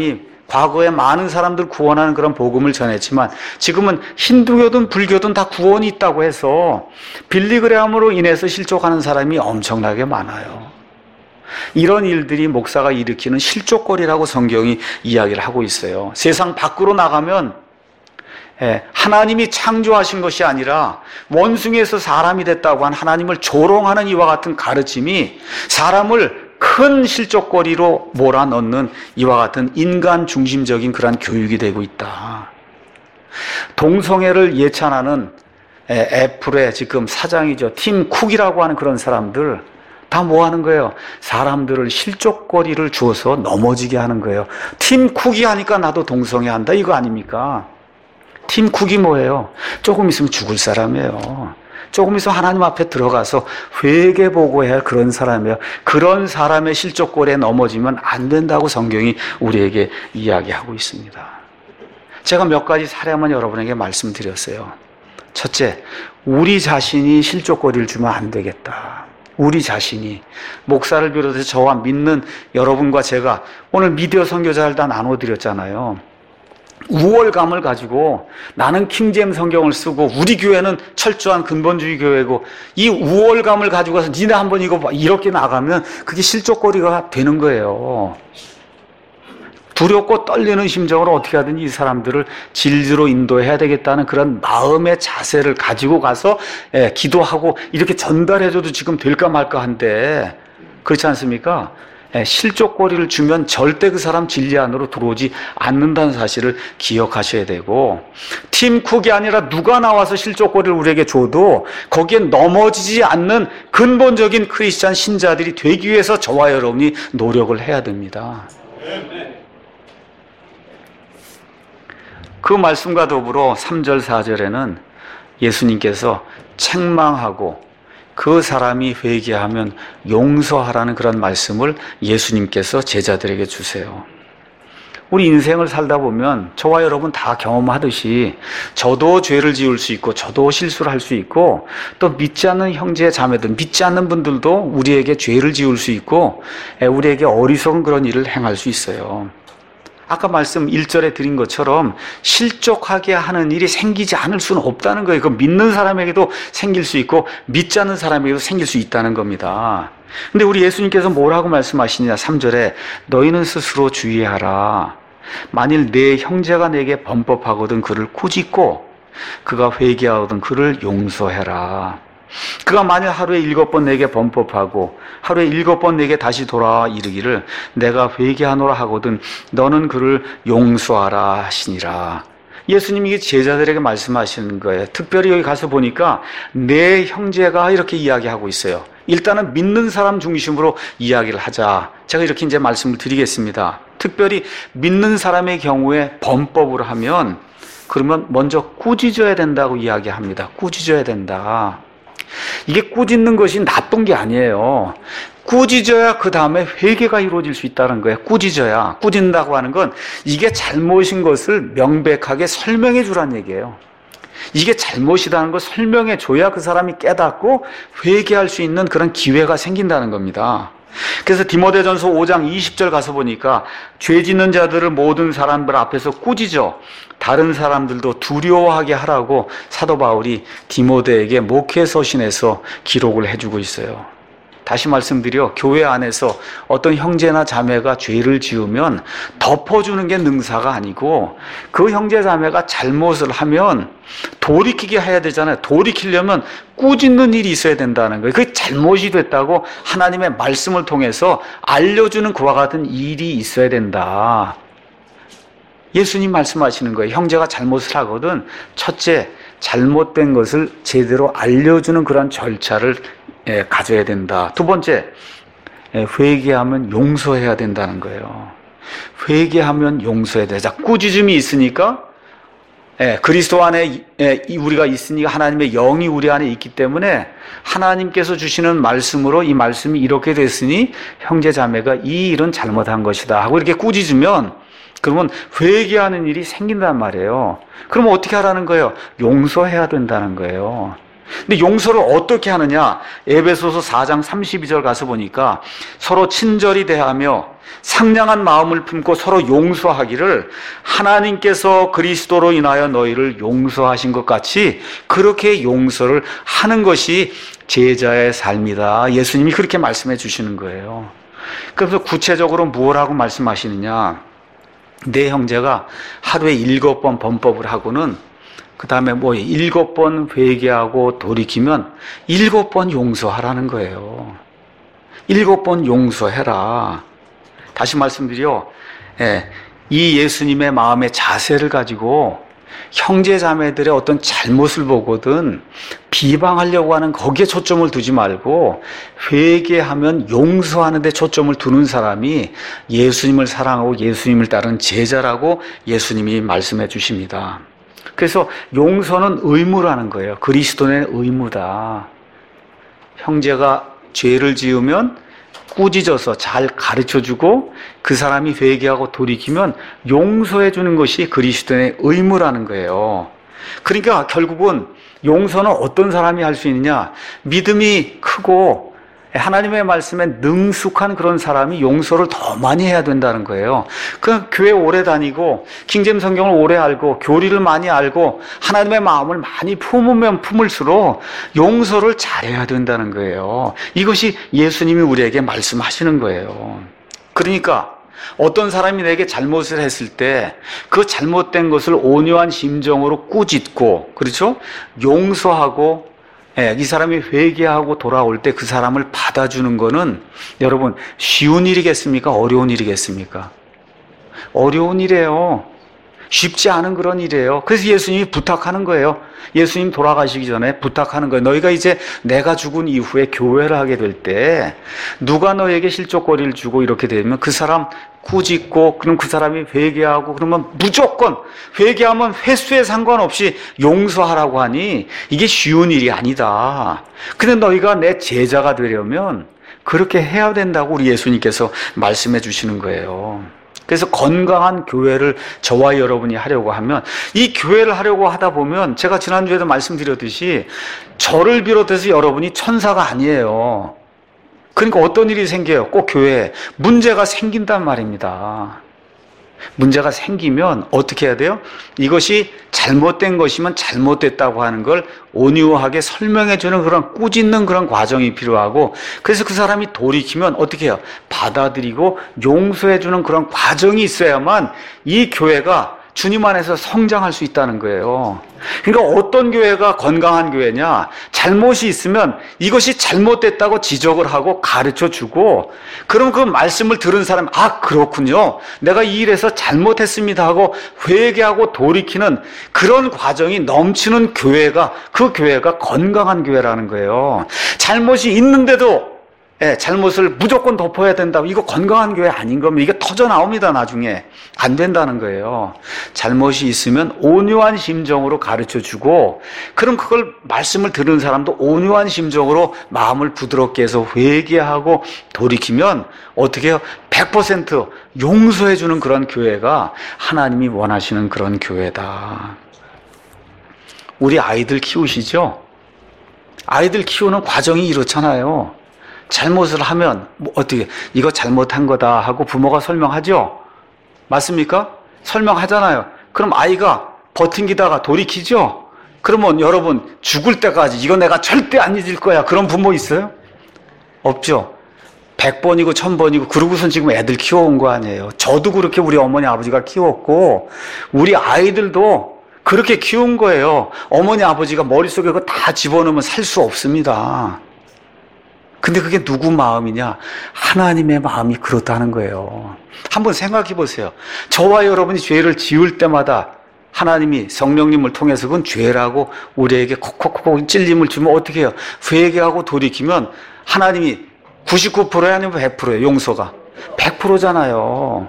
과거에 많은 사람들 구원하는 그런 복음을 전했지만 지금은 힌두교든 불교든 다 구원이 있다고 해서 빌리그레함으로 인해서 실족하는 사람이 엄청나게 많아요. 이런 일들이 목사가 일으키는 실족거리라고 성경이 이야기를 하고 있어요. 세상 밖으로 나가면 하나님이 창조하신 것이 아니라 원숭이에서 사람이 됐다고 한 하나님을 조롱하는 이와 같은 가르침이 사람을 큰 실족거리로 몰아넣는 이와 같은 인간 중심적인 그러한 교육이 되고 있다. 동성애를 예찬하는 애플의 지금 사장이죠. 팀 쿡이라고 하는 그런 사람들 다 뭐 하는 거예요? 사람들을 실족거리를 주어서 넘어지게 하는 거예요. 팀 쿡이 하니까 나도 동성애 한다 이거 아닙니까? 팀 쿡이 뭐예요? 조금 있으면 죽을 사람이에요. 조금 있으면 하나님 앞에 들어가서 회개보고해야 할 그런 사람이에요. 그런 사람의 실족골에 넘어지면 안 된다고 성경이 우리에게 이야기하고 있습니다. 제가 몇 가지 사례만 여러분에게 말씀드렸어요. 첫째, 우리 자신이 실족거리를 주면 안 되겠다. 우리 자신이, 목사를 비롯해서 저와 믿는 여러분과 제가 오늘 미디어 선교자를 다 나눠드렸잖아요. 우월감을 가지고 나는 킹제임 성경을 쓰고 우리 교회는 철저한 근본주의 교회고 이 우월감을 가지고 가서 니네 한번 이거 봐 이렇게 나가면 그게 실족거리가 되는 거예요. 두렵고 떨리는 심정으로 어떻게 하든 이 사람들을 진리로 인도해야 되겠다는 그런 마음의 자세를 가지고 가서 예, 기도하고 이렇게 전달해줘도 지금 될까 말까 한데 그렇지 않습니까? 실족거리를 주면 절대 그 사람 진리 안으로 들어오지 않는다는 사실을 기억하셔야 되고, 팀 쿡이 아니라 누가 나와서 실족거리를 우리에게 줘도 거기에 넘어지지 않는 근본적인 크리스찬 신자들이 되기 위해서 저와 여러분이 노력을 해야 됩니다. 그 말씀과 더불어 삼 절 사 절에는 예수님께서 책망하고 그 사람이 회개하면 용서하라는 그런 말씀을 예수님께서 제자들에게 주세요. 우리 인생을 살다 보면 저와 여러분 다 경험하듯이 저도 죄를 지을 수 있고 저도 실수를 할 수 있고 또 믿지 않는 형제 자매들, 믿지 않는 분들도 우리에게 죄를 지을 수 있고 우리에게 어리석은 그런 일을 행할 수 있어요. 아까 말씀 일 절에 드린 것처럼 실족하게 하는 일이 생기지 않을 수는 없다는 거예요. 그 믿는 사람에게도 생길 수 있고 믿지 않는 사람에게도 생길 수 있다는 겁니다. 근데 우리 예수님께서 뭐라고 말씀하시냐? 삼 절에 너희는 스스로 주의하라. 만일 내 형제가 내게 범법하거든 그를 꾸짖고 그가 회개하거든 그를 용서해라. 그가 만일 하루에 일곱 번 내게 범법하고 하루에 일곱 번 내게 다시 돌아와 이르기를 내가 회개하노라 하거든 너는 그를 용서하라 하시니라. 예수님이 제자들에게 말씀하시는 거예요. 특별히 여기 가서 보니까 내 형제가 이렇게 이야기하고 있어요. 일단은 믿는 사람 중심으로 이야기를 하자. 제가 이렇게 이제 말씀을 드리겠습니다. 특별히 믿는 사람의 경우에 범법을 하면 그러면 먼저 꾸짖어야 된다고 이야기합니다. 꾸짖어야 된다. 이게 꾸짖는 것이 나쁜 게 아니에요. 꾸짖어야 그 다음에 회개가 이루어질 수 있다는 거예요. 꾸짖어야. 꾸짖는다고 하는 건 이게 잘못인 것을 명백하게 설명해 주라는 얘기예요. 이게 잘못이라는 걸 설명해 줘야 그 사람이 깨닫고 회개할 수 있는 그런 기회가 생긴다는 겁니다. 그래서 디모데전서 오 장 이십 절 가서 보니까 죄 짓는 자들을 모든 사람들 앞에서 꾸짖어 다른 사람들도 두려워하게 하라고 사도 바울이 디모데에게 목회 서신에서 기록을 해주고 있어요. 다시 말씀드려 교회 안에서 어떤 형제나 자매가 죄를 지으면 덮어주는 게 능사가 아니고 그 형제 자매가 잘못을 하면 돌이키게 해야 되잖아요. 돌이키려면 꾸짖는 일이 있어야 된다는 거예요. 그게 잘못이 됐다고 하나님의 말씀을 통해서 알려주는 그와 같은 일이 있어야 된다. 예수님 말씀하시는 거예요. 형제가 잘못을 하거든 첫째, 잘못된 것을 제대로 알려주는 그런 절차를 예, 가져야 된다. 두 번째, 예, 회개하면 용서해야 된다는 거예요. 회개하면 용서해야 돼. 자, 꾸짖음이 있으니까 예, 그리스도 안에 예, 우리가 있으니까 하나님의 영이 우리 안에 있기 때문에 하나님께서 주시는 말씀으로 이 말씀이 이렇게 됐으니 형제 자매가 이 일은 잘못한 것이다 하고 이렇게 꾸짖으면 그러면 회개하는 일이 생긴단 말이에요. 그러면 어떻게 하라는 거예요? 용서해야 된다는 거예요. 근데 용서를 어떻게 하느냐? 에베소서 사 장 삼십이 절 가서 보니까 서로 친절히 대하며 상냥한 마음을 품고 서로 용서하기를 하나님께서 그리스도로 인하여 너희를 용서하신 것 같이 그렇게 용서를 하는 것이 제자의 삶이다. 예수님이 그렇게 말씀해 주시는 거예요. 그래서 구체적으로 뭐라고 말씀하시느냐? 내 형제가 하루에 일곱 번 범법을 하고는 그 다음에 뭐 일곱 번 회개하고 돌이키면 일곱 번 용서하라는 거예요. 일곱 번 용서해라. 다시 말씀드려, 예, 이 예수님의 마음의 자세를 가지고 형제 자매들의 어떤 잘못을 보거든 비방하려고 하는 거기에 초점을 두지 말고 회개하면 용서하는 데 초점을 두는 사람이 예수님을 사랑하고 예수님을 따르는 제자라고 예수님이 말씀해 주십니다. 그래서 용서는 의무라는 거예요. 그리스도의 의무다. 형제가 죄를 지으면 꾸짖어서 잘 가르쳐주고 그 사람이 회개하고 돌이키면 용서해 주는 것이 그리스도의 의무라는 거예요. 그러니까 결국은 용서는 어떤 사람이 할 수 있느냐? 믿음이 크고 하나님의 말씀에 능숙한 그런 사람이 용서를 더 많이 해야 된다는 거예요. 그 교회 오래 다니고 킹제임 성경을 오래 알고 교리를 많이 알고 하나님의 마음을 많이 품으면 품을수록 용서를 잘해야 된다는 거예요. 이것이 예수님이 우리에게 말씀하시는 거예요. 그러니까 어떤 사람이 내게 잘못을 했을 때 그 잘못된 것을 온유한 심정으로 꾸짖고, 그렇죠? 용서하고, 예, 이 사람이 회개하고 돌아올 때 그 사람을 받아주는 거는 여러분 쉬운 일이겠습니까? 어려운 일이겠습니까? 어려운 일이에요. 쉽지 않은 그런 일이에요. 그래서 예수님이 부탁하는 거예요. 예수님 돌아가시기 전에 부탁하는 거예요. 너희가 이제 내가 죽은 이후에 교회를 하게 될 때 누가 너에게 실족거리를 주고 이렇게 되면 그 사람 꾸짖고 그럼 그 사람이 회개하고 그러면 무조건 회개하면 횟수에 상관없이 용서하라고 하니 이게 쉬운 일이 아니다. 근데 너희가 내 제자가 되려면 그렇게 해야 된다고 우리 예수님께서 말씀해 주시는 거예요. 그래서 건강한 교회를 저와 여러분이 하려고 하면 이 교회를 하려고 하다 보면 제가 지난주에도 말씀드렸듯이 저를 비롯해서 여러분이 천사가 아니에요. 그러니까 어떤 일이 생겨요? 꼭 교회에 문제가 생긴단 말입니다. 문제가 생기면 어떻게 해야 돼요? 이것이 잘못된 것이면 잘못됐다고 하는 걸 온유하게 설명해주는 그런 꾸짖는 그런 과정이 필요하고, 그래서 그 사람이 돌이키면 어떻게 해요? 받아들이고 용서해주는 그런 과정이 있어야만 이 교회가 주님 안에서 성장할 수 있다는 거예요. 그러니까 어떤 교회가 건강한 교회냐? 잘못이 있으면 이것이 잘못됐다고 지적을 하고 가르쳐주고, 그럼 그 말씀을 들은 사람, 아 그렇군요, 내가 이 일에서 잘못했습니다 하고 회개하고 돌이키는 그런 과정이 넘치는 교회가, 그 교회가 건강한 교회라는 거예요. 잘못이 있는데도 예, 잘못을 무조건 덮어야 된다고, 이거 건강한 교회 아닌 거면 이게 터져 나옵니다. 나중에 안 된다는 거예요. 잘못이 있으면 온유한 심정으로 가르쳐주고, 그럼 그걸 말씀을 들은 사람도 온유한 심정으로 마음을 부드럽게 해서 회개하고 돌이키면 어떻게 해요? 백 퍼센트 용서해주는 그런 교회가 하나님이 원하시는 그런 교회다. 우리 아이들 키우시죠? 아이들 키우는 과정이 이렇잖아요. 잘못을 하면 뭐 어떻게 이거 잘못한 거다 하고 부모가 설명하죠? 맞습니까? 설명하잖아요. 그럼 아이가 버팅기다가 돌이키죠? 그러면 여러분 죽을 때까지 이거 내가 절대 안 잊을 거야 그런 부모 있어요? 없죠. 백 번이고 천 번이고 그러고선 지금 애들 키워온 거 아니에요. 저도 그렇게 우리 어머니 아버지가 키웠고 우리 아이들도 그렇게 키운 거예요. 어머니 아버지가 머릿속에 그거 다 집어넣으면 살 수 없습니다. 근데 그게 누구 마음이냐? 하나님의 마음이 그렇다는 거예요. 한번 생각해 보세요. 저와 여러분이 죄를 지을 때마다 하나님이 성령님을 통해서 그건 죄라고 우리에게 콕콕콕 찔림을 주면 어떻게 해요? 회개하고 돌이키면 하나님이 구십구 퍼센트야 아니면 백 퍼센트예요? 용서가 백 퍼센트잖아요.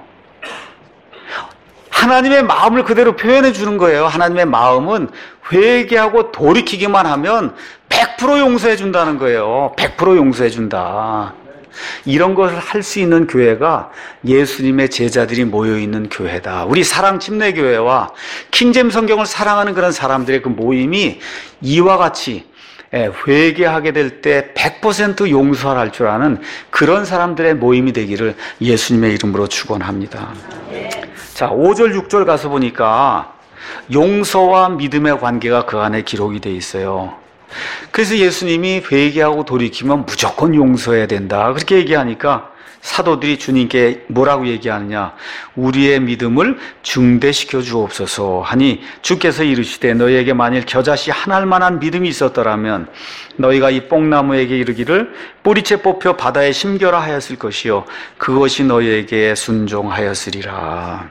하나님의 마음을 그대로 표현해 주는 거예요. 하나님의 마음은 회개하고 돌이키기만 하면 백 퍼센트 용서해 준다는 거예요. 백 퍼센트 용서해 준다. 이런 것을 할 수 있는 교회가 예수님의 제자들이 모여있는 교회다. 우리 사랑 침례교회와 킹제임 성경을 사랑하는 그런 사람들의 그 모임이 이와 같이 회개하게 될 때 백 퍼센트 용서할 줄 아는 그런 사람들의 모임이 되기를 예수님의 이름으로 축원합니다. 자, 오 절 육 절 가서 보니까 용서와 믿음의 관계가 그 안에 기록이 되어 있어요. 그래서 예수님이 회개하고 돌이키면 무조건 용서해야 된다 그렇게 얘기하니까 사도들이 주님께 뭐라고 얘기하느냐, 우리의 믿음을 증대시켜 주옵소서 하니 주께서 이르시되 너희에게 만일 겨자씨 한 알만한 믿음이 있었더라면 너희가 이 뽕나무에게 이르기를 뿌리채 뽑혀 바다에 심겨라 하였을 것이요 그것이 너희에게 순종하였으리라.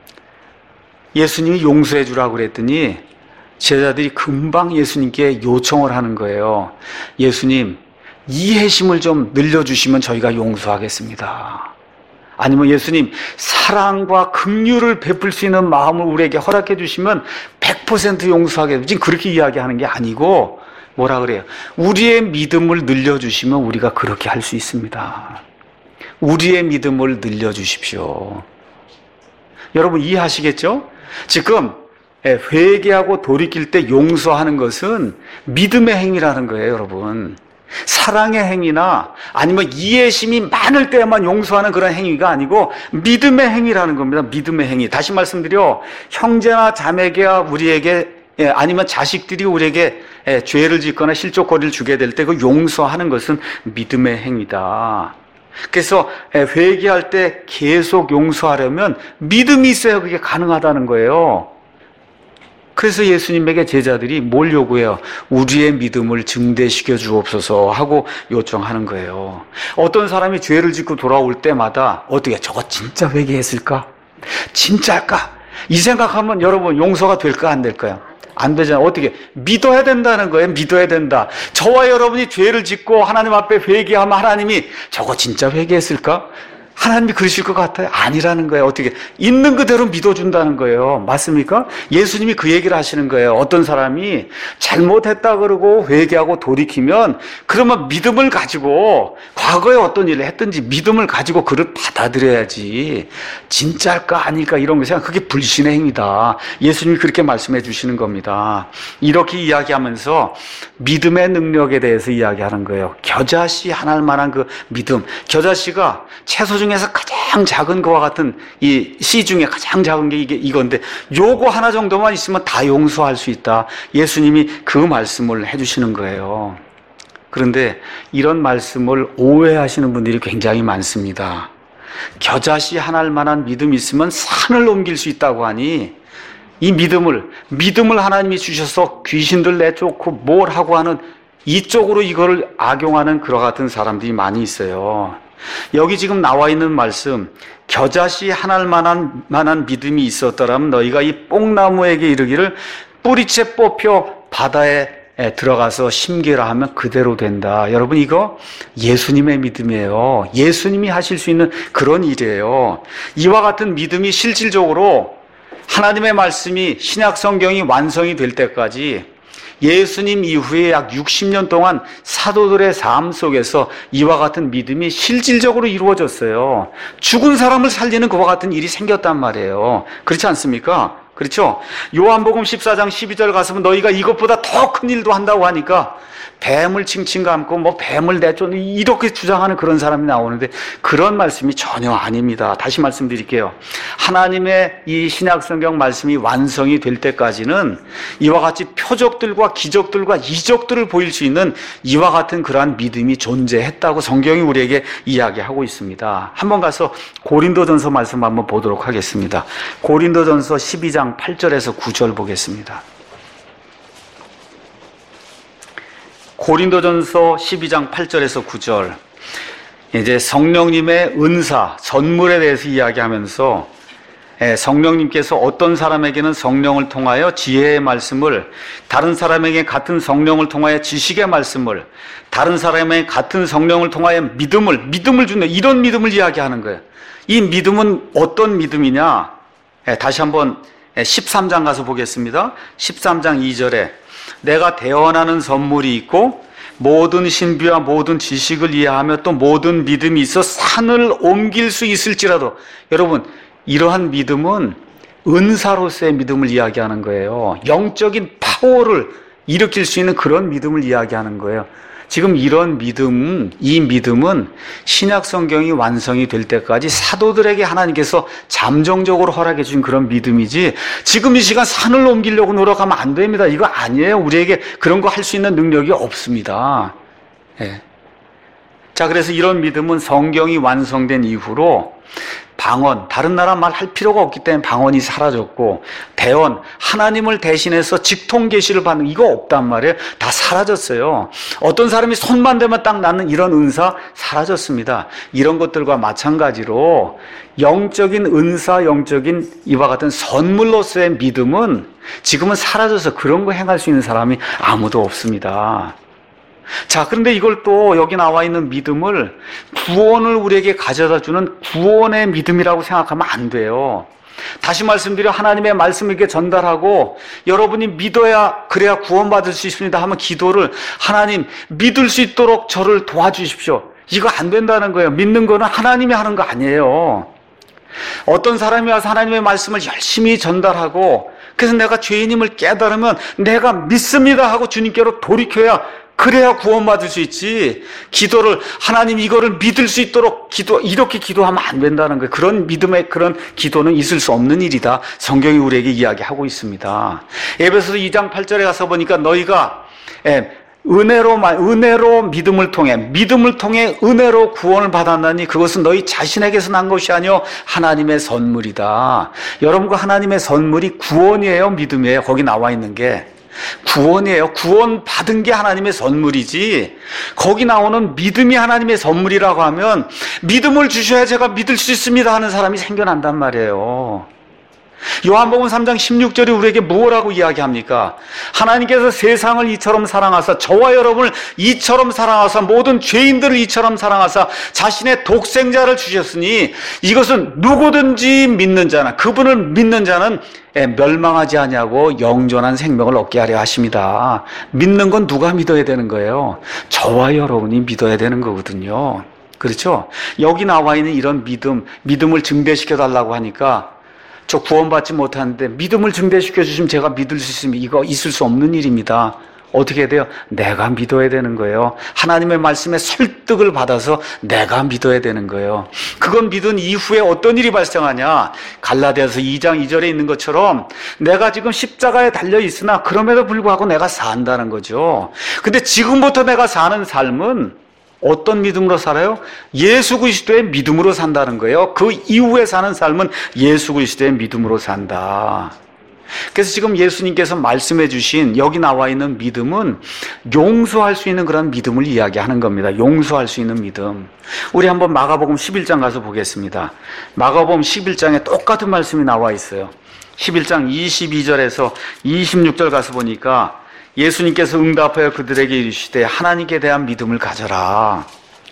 예수님이 용서해 주라고 그랬더니 제자들이 금방 예수님께 요청을 하는 거예요. 예수님, 이해심을 좀 늘려주시면 저희가 용서하겠습니다. 아니면 예수님, 사랑과 긍휼을 베풀 수 있는 마음을 우리에게 허락해 주시면 백 퍼센트 용서하겠습니다. 지금 그렇게 이야기하는 게 아니고 뭐라 그래요? 우리의 믿음을 늘려주시면 우리가 그렇게 할 수 있습니다. 우리의 믿음을 늘려주십시오. 여러분 이해하시겠죠? 지금 회개하고 돌이킬 때 용서하는 것은 믿음의 행위라는 거예요, 여러분. 사랑의 행위나 아니면 이해심이 많을 때만 용서하는 그런 행위가 아니고 믿음의 행위라는 겁니다. 믿음의 행위. 다시 말씀드려, 형제나 자매가 우리에게 아니면 자식들이 우리에게 죄를 짓거나 실족거리를 주게 될 때 그 용서하는 것은 믿음의 행위다. 그래서 회개할 때 계속 용서하려면 믿음이 있어야 그게 가능하다는 거예요. 그래서 예수님에게 제자들이 뭘 요구해요? 우리의 믿음을 증대시켜 주옵소서 하고 요청하는 거예요. 어떤 사람이 죄를 짓고 돌아올 때마다 어떻게, 저거 진짜 회개했을까? 진짜일까? 이 생각하면 여러분 용서가 될까 안 될까요? 안 되잖아요. 어떻게? 믿어야 된다는 거예요. 믿어야 된다. 저와 여러분이 죄를 짓고 하나님 앞에 회개하면 하나님이 저거 진짜 회개했을까? 하나님이 그러실 것 같아요? 아니라는 거예요. 어떻게? 있는 그대로 믿어준다는 거예요. 맞습니까? 예수님이 그 얘기를 하시는 거예요. 어떤 사람이 잘못했다 그러고 회개하고 돌이키면 그러면 믿음을 가지고 과거에 어떤 일을 했든지 믿음을 가지고 그를 받아들여야지 진짜일까 아닐까 이런 거 생각, 그게 불신의 행위다. 예수님이 그렇게 말씀해 주시는 겁니다. 이렇게 이야기하면서 믿음의 능력에 대해서 이야기하는 거예요. 겨자씨 하나 만한 그 믿음. 겨자씨가 채소 중에서 가장 작은 거와 같은 이 씨 중에 가장 작은 게 이게 이건데 요거 하나 정도만 있으면 다 용서할 수 있다. 예수님이 그 말씀을 해주시는 거예요. 그런데 이런 말씀을 오해하시는 분들이 굉장히 많습니다. 겨자씨 하나 만한 믿음이 있으면 산을 옮길 수 있다고 하니 이 믿음을 믿음을 하나님이 주셔서 귀신들 내쫓고 뭘 하고 하는 이쪽으로 이거를 악용하는 그와 같은 사람들이 많이 있어요. 여기 지금 나와 있는 말씀, 겨자씨 하나만한 만한 믿음이 있었더라면 너희가 이 뽕나무에게 이르기를 뿌리채 뽑혀 바다에 들어가서 심기라 하면 그대로 된다. 여러분 이거 예수님의 믿음이에요. 예수님이 하실 수 있는 그런 일이에요. 이와 같은 믿음이 실질적으로 하나님의 말씀이 신약 성경이 완성이 될 때까지 예수님 이후에 약 육십 년 동안 사도들의 삶 속에서 이와 같은 믿음이 실질적으로 이루어졌어요. 죽은 사람을 살리는 그와 같은 일이 생겼단 말이에요. 그렇지 않습니까? 그렇죠? 요한복음 십사 장 십이 절 가서는 너희가 이것보다 더 큰 일도 한다고 하니까 뱀을 칭칭 감고 뭐 뱀을 내쫓는 이렇게 주장하는 그런 사람이 나오는데 그런 말씀이 전혀 아닙니다. 다시 말씀드릴게요. 하나님의 이 신약성경 말씀이 완성이 될 때까지는 이와 같이 표적들과 기적들과 이적들을 보일 수 있는 이와 같은 그러한 믿음이 존재했다고 성경이 우리에게 이야기하고 있습니다. 한번 가서 고린도전서 말씀 한번 보도록 하겠습니다. 고린도전서 십이 장 팔 절에서 구 절 보겠습니다. 고린도전서 십이 장 팔 절에서 구 절. 이제 성령님의 은사, 선물에 대해서 이야기하면서 성령님께서 어떤 사람에게는 성령을 통하여 지혜의 말씀을, 다른 사람에게 같은 성령을 통하여 지식의 말씀을, 다른 사람에게 같은 성령을 통하여 믿음을, 믿음을 준다. 이런 믿음을 이야기하는 거예요. 이 믿음은 어떤 믿음이냐? 다시 한번 십삼 장 가서 보겠습니다. 십삼 장 이 절에 내가 대언하는 선물이 있고 모든 신비와 모든 지식을 이해하며 또 모든 믿음이 있어 산을 옮길 수 있을지라도, 여러분 이러한 믿음은 은사로서의 믿음을 이야기하는 거예요. 영적인 파워를 일으킬 수 있는 그런 믿음을 이야기하는 거예요. 지금 이런 믿음, 이 믿음은 신약 성경이 완성이 될 때까지 사도들에게 하나님께서 잠정적으로 허락해 주신 그런 믿음이지, 지금 이 시간 산을 옮기려고 노력하면 안 됩니다. 이거 아니에요. 우리에게 그런 거 할 수 있는 능력이 없습니다. 예. 자, 그래서 이런 믿음은 성경이 완성된 이후로 방언, 다른 나라 말 할 필요가 없기 때문에 방언이 사라졌고, 대언, 하나님을 대신해서 직통 계시를 받는 이거 없단 말이에요. 다 사라졌어요. 어떤 사람이 손만 대면 딱 낫는 이런 은사 사라졌습니다. 이런 것들과 마찬가지로 영적인 은사, 영적인 이와 같은 선물로서의 믿음은 지금은 사라져서 그런 거 행할 수 있는 사람이 아무도 없습니다. 자, 그런데 이걸 또 여기 나와 있는 믿음을 구원을 우리에게 가져다 주는 구원의 믿음이라고 생각하면 안 돼요. 다시 말씀드려, 하나님의 말씀을 이렇게 전달하고 여러분이 믿어야, 그래야 구원받을 수 있습니다 하면 기도를, 하나님 믿을 수 있도록 저를 도와주십시오, 이거 안 된다는 거예요. 믿는 거는 하나님이 하는 거 아니에요. 어떤 사람이 와서 하나님의 말씀을 열심히 전달하고, 그래서 내가 죄인임을 깨달으면 내가 믿습니다 하고 주님께로 돌이켜야, 그래야 구원받을 수 있지. 기도를, 하나님 이거를 믿을 수 있도록 기도, 이렇게 기도하면 안 된다는 거예요. 그런 믿음의 그런 기도는 있을 수 없는 일이다, 성경이 우리에게 이야기하고 있습니다. 에베소서 이 장 팔 절에 가서 보니까 너희가 은혜로, 은혜로 믿음을 통해, 믿음을 통해 은혜로 구원을 받았나니 그것은 너희 자신에게서 난 것이 아니요 하나님의 선물이다. 여러분과 하나님의 선물이 구원이에요, 믿음이에요? 거기 나와 있는 게 구원이에요. 구원 받은 게 하나님의 선물이지, 거기 나오는 믿음이 하나님의 선물이라고 하면 믿음을 주셔야 제가 믿을 수 있습니다 하는 사람이 생겨난단 말이에요. 요한복음 삼 장 십육 절이 우리에게 무엇라고 이야기합니까? 하나님께서 세상을 이처럼 사랑하사, 저와 여러분을 이처럼 사랑하사, 모든 죄인들을 이처럼 사랑하사 자신의 독생자를 주셨으니 이것은 누구든지 믿는 자나, 그분을 믿는 자는 멸망하지 아니하고 영존한 생명을 얻게 하려 하십니다. 믿는 건 누가 믿어야 되는 거예요? 저와 여러분이 믿어야 되는 거거든요. 그렇죠? 여기 나와 있는 이런 믿음, 믿음을 증대시켜 달라고 하니까, 저 구원받지 못하는데 믿음을 증대시켜 주시면 제가 믿을 수 있으면 이거 있을 수 없는 일입니다. 어떻게 돼요? 내가 믿어야 되는 거예요. 하나님의 말씀에 설득을 받아서 내가 믿어야 되는 거예요. 그건 믿은 이후에 어떤 일이 발생하냐? 갈라디아서 이 장 이 절에 있는 것처럼 내가 지금 십자가에 달려 있으나 그럼에도 불구하고 내가 산다는 거죠. 근데 지금부터 내가 사는 삶은 어떤 믿음으로 살아요? 예수 그리스도의 믿음으로 산다는 거예요. 그 이후에 사는 삶은 예수 그리스도의 믿음으로 산다. 그래서 지금 예수님께서 말씀해 주신 여기 나와 있는 믿음은 용서할 수 있는 그런 믿음을 이야기하는 겁니다. 용서할 수 있는 믿음. 우리 한번 마가복음 십일 장 가서 보겠습니다. 마가복음 십일 장에 똑같은 말씀이 나와 있어요. 십일 장 이십이 절에서 이십육 절 가서 보니까 예수님께서 응답하여 그들에게 이르시되 하나님께 대한 믿음을 가져라.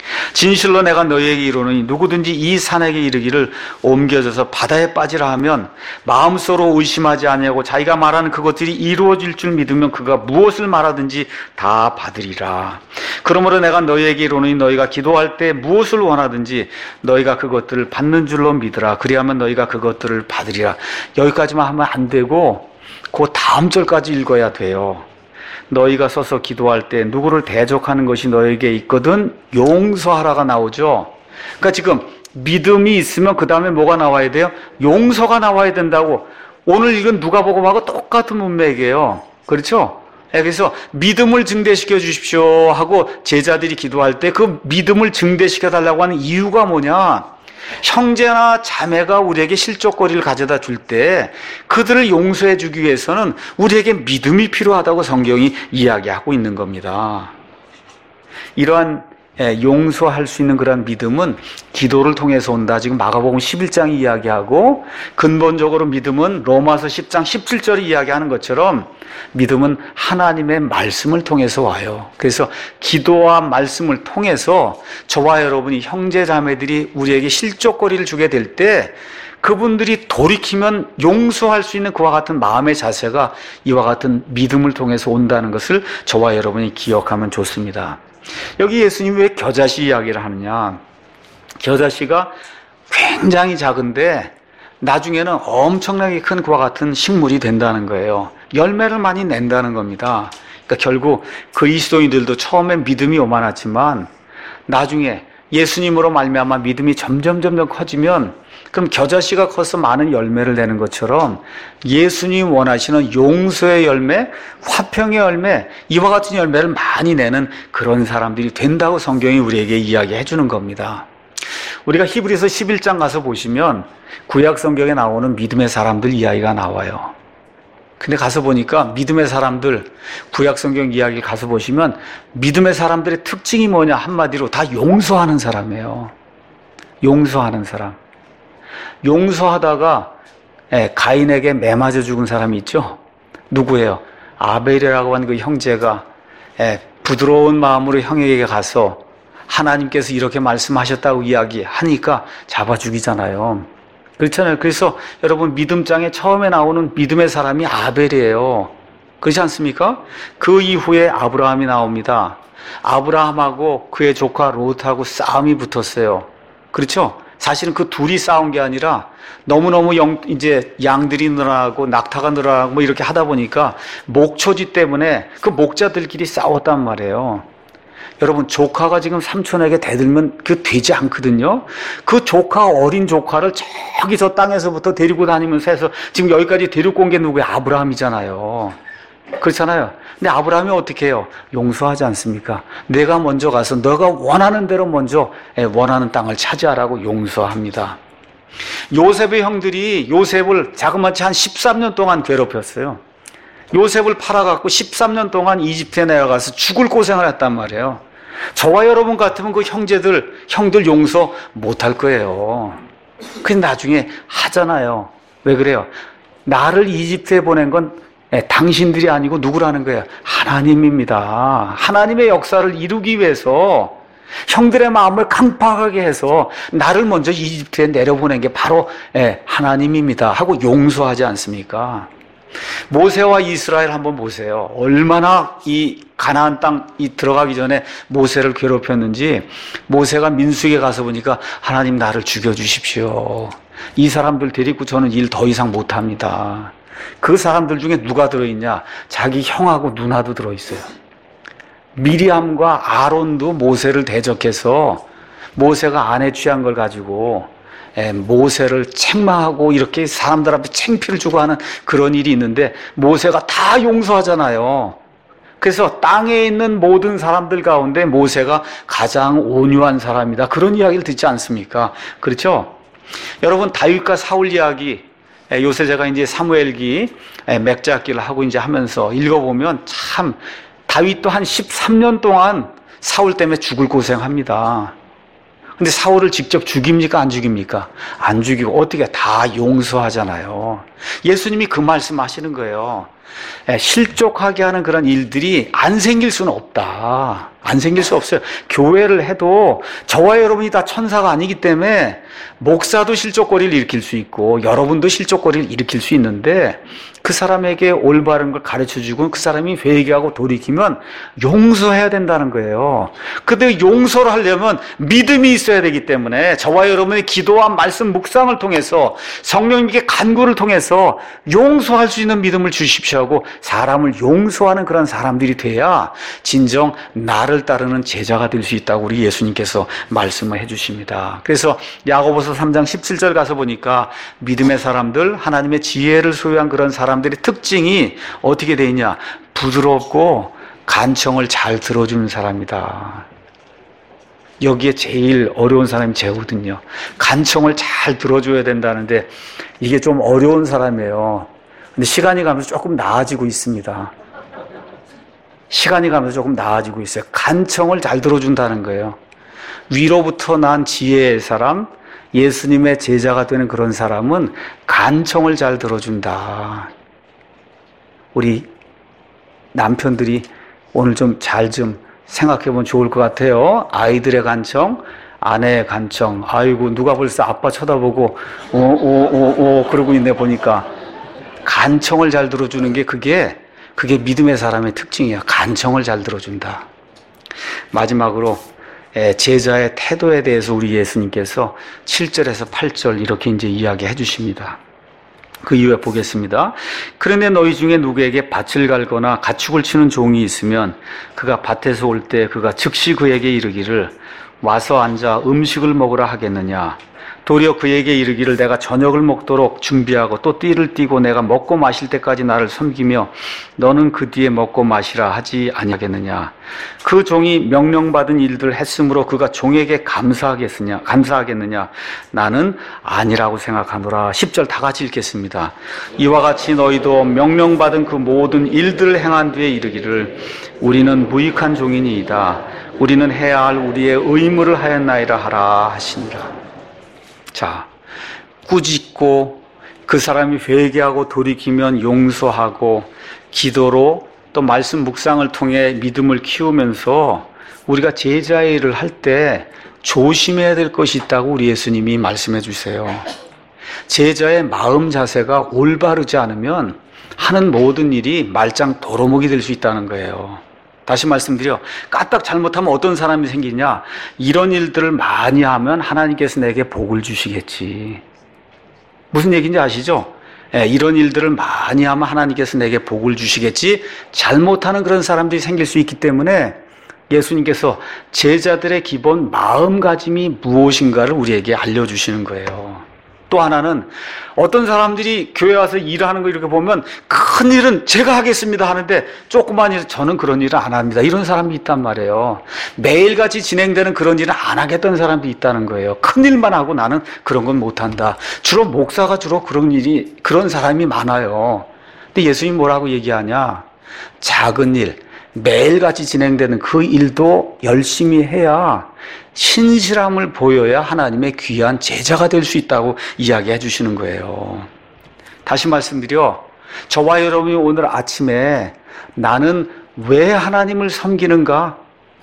진실로 내가 너희에게 이르노니 누구든지 이 산에게 이르기를 옮겨져서 바다에 빠지라 하면 마음속으로 의심하지 아니하고 자기가 말하는 그것들이 이루어질 줄 믿으면 그가 무엇을 말하든지 다 받으리라. 그러므로 내가 너희에게 이르노니 너희가 기도할 때 무엇을 원하든지 너희가 그것들을 받는 줄로 믿으라. 그리하면 너희가 그것들을 받으리라. 여기까지만 하면 안 되고 그 다음 절까지 읽어야 돼요. 너희가 서서 기도할 때 누구를 대적하는 것이 너에게 있거든 용서하라가 나오죠. 그러니까 지금 믿음이 있으면 그 다음에 뭐가 나와야 돼요? 용서가 나와야 된다고. 오늘 읽은 누가복음하고 똑같은 문맥이에요. 그렇죠? 그래서 믿음을 증대시켜 주십시오 하고 제자들이 기도할 때 그 믿음을 증대시켜 달라고 하는 이유가 뭐냐? 형제나 자매가 우리에게 실족거리를 가져다 줄 때 그들을 용서해 주기 위해서는 우리에게 믿음이 필요하다고 성경이 이야기하고 있는 겁니다. 이러한 용서할 수 있는 그런 믿음은 기도를 통해서 온다. 지금 마가복음 십일 장이 이야기하고, 근본적으로 믿음은 로마서 십 장 십칠 절이 이야기하는 것처럼 믿음은 하나님의 말씀을 통해서 와요. 그래서 기도와 말씀을 통해서 저와 여러분이, 형제 자매들이 우리에게 실족거리를 주게 될 때 그분들이 돌이키면 용서할 수 있는 그와 같은 마음의 자세가 이와 같은 믿음을 통해서 온다는 것을 저와 여러분이 기억하면 좋습니다. 여기 예수님이 왜 겨자씨 이야기를 하느냐? 겨자씨가 굉장히 작은데 나중에는 엄청나게 큰 그와 같은 식물이 된다는 거예요. 열매를 많이 낸다는 겁니다. 그러니까 결국 그리스도인들도 처음엔 믿음이 오만하지만 나중에 예수님으로 말미암아 믿음이 점점 점점 커지면 그럼 겨자씨가 커서 많은 열매를 내는 것처럼 예수님 원하시는 용서의 열매, 화평의 열매, 이와 같은 열매를 많이 내는 그런 사람들이 된다고 성경이 우리에게 이야기해 주는 겁니다. 우리가 히브리서 십일 장 가서 보시면 구약 성경에 나오는 믿음의 사람들 이야기가 나와요. 근데 가서 보니까 믿음의 사람들, 구약 성경 이야기를 가서 보시면 믿음의 사람들의 특징이 뭐냐, 한마디로 다 용서하는 사람이에요. 용서하는 사람. 용서하다가 가인에게 매맞아 죽은 사람이 있죠. 누구예요? 아벨이라고 하는 그 형제가 부드러운 마음으로 형에게 가서 하나님께서 이렇게 말씀하셨다고 이야기하니까 잡아 죽이잖아요. 그렇잖아요. 그래서 여러분 믿음장에 처음에 나오는 믿음의 사람이 아벨이에요. 그렇지 않습니까? 그 이후에 아브라함이 나옵니다. 아브라함하고 그의 조카 롯하고 싸움이 붙었어요. 그렇죠? 사실은 그 둘이 싸운 게 아니라 너무너무 영, 이제 양들이 늘어나고 낙타가 늘어나고 뭐 이렇게 하다 보니까 목초지 때문에 그 목자들끼리 싸웠단 말이에요. 여러분 조카가 지금 삼촌에게 대들면 그 되지 않거든요. 그 조카, 어린 조카를 저기 저 땅에서부터 데리고 다니면서 해서 지금 여기까지 데리고 온 게 누구예요? 아브라함이잖아요. 그렇잖아요. 근데 아브라함이 어떻게 해요? 용서하지 않습니까? 내가 먼저 가서 너가 원하는 대로 먼저 원하는 땅을 차지하라고 용서합니다. 요셉의 형들이 요셉을 자그마치 한 십삼 년 동안 괴롭혔어요. 요셉을 팔아갖고 십삼 년 동안 이집트에 내려가서 죽을 고생을 했단 말이에요. 저와 여러분 같으면 그 형제들, 형들 용서 못할 거예요. 근데 나중에 하잖아요. 왜 그래요? 나를 이집트에 보낸 건 당신들이 아니고 누구라는 거예요? 하나님입니다. 하나님의 역사를 이루기 위해서 형들의 마음을 깜빡하게 해서 나를 먼저 이집트에 내려보낸 게 바로 하나님입니다 하고 용서하지 않습니까? 모세와 이스라엘 한번 보세요. 얼마나 이 가나안 땅 이 들어가기 전에 모세를 괴롭혔는지. 모세가 민수에게 가서 보니까 하나님 나를 죽여주십시오. 이 사람들 데리고 저는 일 더 이상 못합니다. 그 사람들 중에 누가 들어있냐? 자기 형하고 누나도 들어있어요. 미리암과 아론도 모세를 대적해서 모세가 아내 취한 걸 가지고 모세를 책망하고 이렇게 사람들 앞에 창피를 주고 하는 그런 일이 있는데 모세가 다 용서하잖아요. 그래서 땅에 있는 모든 사람들 가운데 모세가 가장 온유한 사람이다. 그런 이야기를 듣지 않습니까? 그렇죠? 여러분 다윗과 사울 이야기 요새 제가 이제 사무엘기 맥작기를 하고 이제 하면서 읽어보면 참 다윗도 한 십삼 년 동안 사울 때문에 죽을 고생합니다. 근데 사울을 직접 죽입니까? 안 죽입니까? 안 죽이고 어떻게 다 용서하잖아요. 예수님이 그 말씀 하시는 거예요. 실족하게 하는 그런 일들이 안 생길 수는 없다. 안 생길 수 없어요. 교회를 해도 저와 여러분이 다 천사가 아니기 때문에 목사도 실족거리를 일으킬 수 있고 여러분도 실족거리를 일으킬 수 있는데 그 사람에게 올바른 걸 가르쳐주고 그 사람이 회개하고 돌이키면 용서해야 된다는 거예요. 근데 용서를 하려면 믿음이 있어야 되기 때문에 저와 여러분의 기도와 말씀 묵상을 통해서 성령님께 간구를 통해서 용서할 수 있는 믿음을 주십시오 하고 사람을 용서하는 그런 사람들이 돼야 진정 나를 따르는 제자가 될 수 있다고 우리 예수님께서 말씀을 해주십니다. 그래서 야고보서 삼 장 십칠 절 가서 보니까 믿음의 사람들, 하나님의 지혜를 소유한 그런 사람들의 특징이 어떻게 되어 있냐? 부드럽고 간청을 잘 들어주는 사람이다. 여기에 제일 어려운 사람이 제거든요. 간청을 잘 들어줘야 된다는데 이게 좀 어려운 사람이에요. 근데 시간이 가면서 조금 나아지고 있습니다. 시간이 가면서 조금 나아지고 있어요. 간청을 잘 들어준다는 거예요. 위로부터 난 지혜의 사람, 예수님의 제자가 되는 그런 사람은 간청을 잘 들어준다. 우리 남편들이 오늘 좀 잘 좀 생각해보면 좋을 것 같아요. 아이들의 간청, 아내의 간청. 아이고 누가 벌써 아빠 쳐다보고 오오오오 그러고 있네 보니까. 간청을 잘 들어주는 게 그게 그게 믿음의 사람의 특징이야. 간청을 잘 들어준다. 마지막으로 제자의 태도에 대해서 우리 예수님께서 칠 절에서 팔 절 이렇게 이제 이야기해 주십니다. 그 이후에 보겠습니다. 그런데 너희 중에 누구에게 밭을 갈거나 가축을 치는 종이 있으면 그가 밭에서 올 때 그가 즉시 그에게 이르기를 와서 앉아 음식을 먹으라 하겠느냐? 도리어 그에게 이르기를 내가 저녁을 먹도록 준비하고 또 띠를 띠고 내가 먹고 마실 때까지 나를 섬기며 너는 그 뒤에 먹고 마시라 하지 아니하겠느냐? 그 종이 명령받은 일들을 했으므로 그가 종에게 감사하겠느냐? 감사하겠느냐? 나는 아니라고 생각하노라. 십 절 다 같이 읽겠습니다. 이와 같이 너희도 명령받은 그 모든 일들을 행한 뒤에 이르기를 우리는 무익한 종이니이다. 우리는 해야 할 우리의 의무를 하였나이다 하라 하시니라. 자, 꾸짖고 그 사람이 회개하고 돌이키면 용서하고 기도로 또 말씀 묵상을 통해 믿음을 키우면서 우리가 제자의 일을 할 때 조심해야 될 것이 있다고 우리 예수님이 말씀해 주세요. 제자의 마음 자세가 올바르지 않으면 하는 모든 일이 말짱 도루묵이 될 수 있다는 거예요. 다시 말씀드려, 까딱 잘못하면 어떤 사람이 생기냐? 이런 일들을 많이 하면 하나님께서 내게 복을 주시겠지. 무슨 얘기인지 아시죠? 예, 이런 일들을 많이 하면 하나님께서 내게 복을 주시겠지. 잘못하는 그런 사람들이 생길 수 있기 때문에 예수님께서 제자들의 기본 마음가짐이 무엇인가를 우리에게 알려주시는 거예요. 또 하나는 어떤 사람들이 교회 와서 일하는 거 이렇게 보면 큰 일은 제가 하겠습니다 하는데 조그만 일 저는 그런 일을 안 합니다. 이런 사람이 있단 말이에요. 매일같이 진행되는 그런 일을 안 하겠다는 사람도 있다는 거예요. 큰 일만 하고 나는 그런 건 못한다. 주로 목사가 주로 그런 일이 그런 사람이 많아요. 근데 예수님이 뭐라고 얘기하냐? 작은 일, 매일같이 진행되는 그 일도 열심히 해야 신실함을 보여야 하나님의 귀한 제자가 될 수 있다고 이야기해 주시는 거예요. 다시 말씀드려, 저와 여러분이 오늘 아침에 나는 왜 하나님을 섬기는가?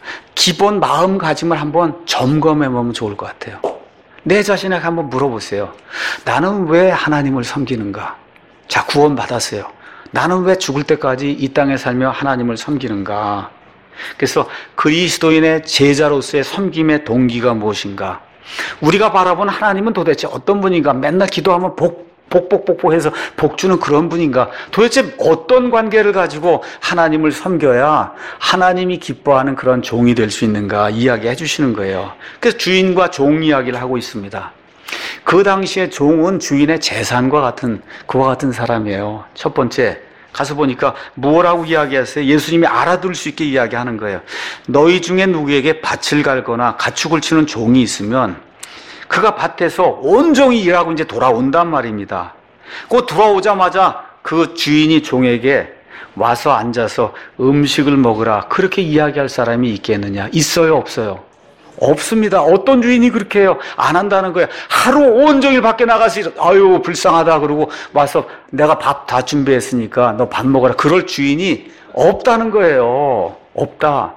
기본 마음가짐을 한번 점검해 보면 좋을 것 같아요. 내 자신에게 한번 물어보세요. 나는 왜 하나님을 섬기는가? 자, 구원 받았어요. 나는 왜 죽을 때까지 이 땅에 살며 하나님을 섬기는가? 그래서 그리스도인의 제자로서의 섬김의 동기가 무엇인가? 우리가 바라본 하나님은 도대체 어떤 분인가? 맨날 기도하면 복, 복, 복, 복, 복 해서 복 주는 그런 분인가? 도대체 어떤 관계를 가지고 하나님을 섬겨야 하나님이 기뻐하는 그런 종이 될 수 있는가? 이야기해 주시는 거예요. 그래서 주인과 종 이야기를 하고 있습니다. 그 당시에 종은 주인의 재산과 같은 그와 같은 사람이에요. 첫 번째, 가서 보니까 뭐라고 이야기하세요? 예수님이 알아들을 수 있게 이야기하는 거예요. 너희 중에 누구에게 밭을 갈거나 가축을 치는 종이 있으면 그가 밭에서 온종일 일하고 이제 돌아온단 말입니다. 그 돌아오자마자 그 주인이 종에게 와서 앉아서 음식을 먹으라 그렇게 이야기할 사람이 있겠느냐? 있어요, 없어요? 없습니다. 어떤 주인이 그렇게 해요? 안 한다는 거예요. 하루 온종일 밖에 나가서 아유 불쌍하다 그러고 와서 내가 밥 다 준비했으니까 너 밥 먹어라. 그럴 주인이 없다는 거예요. 없다.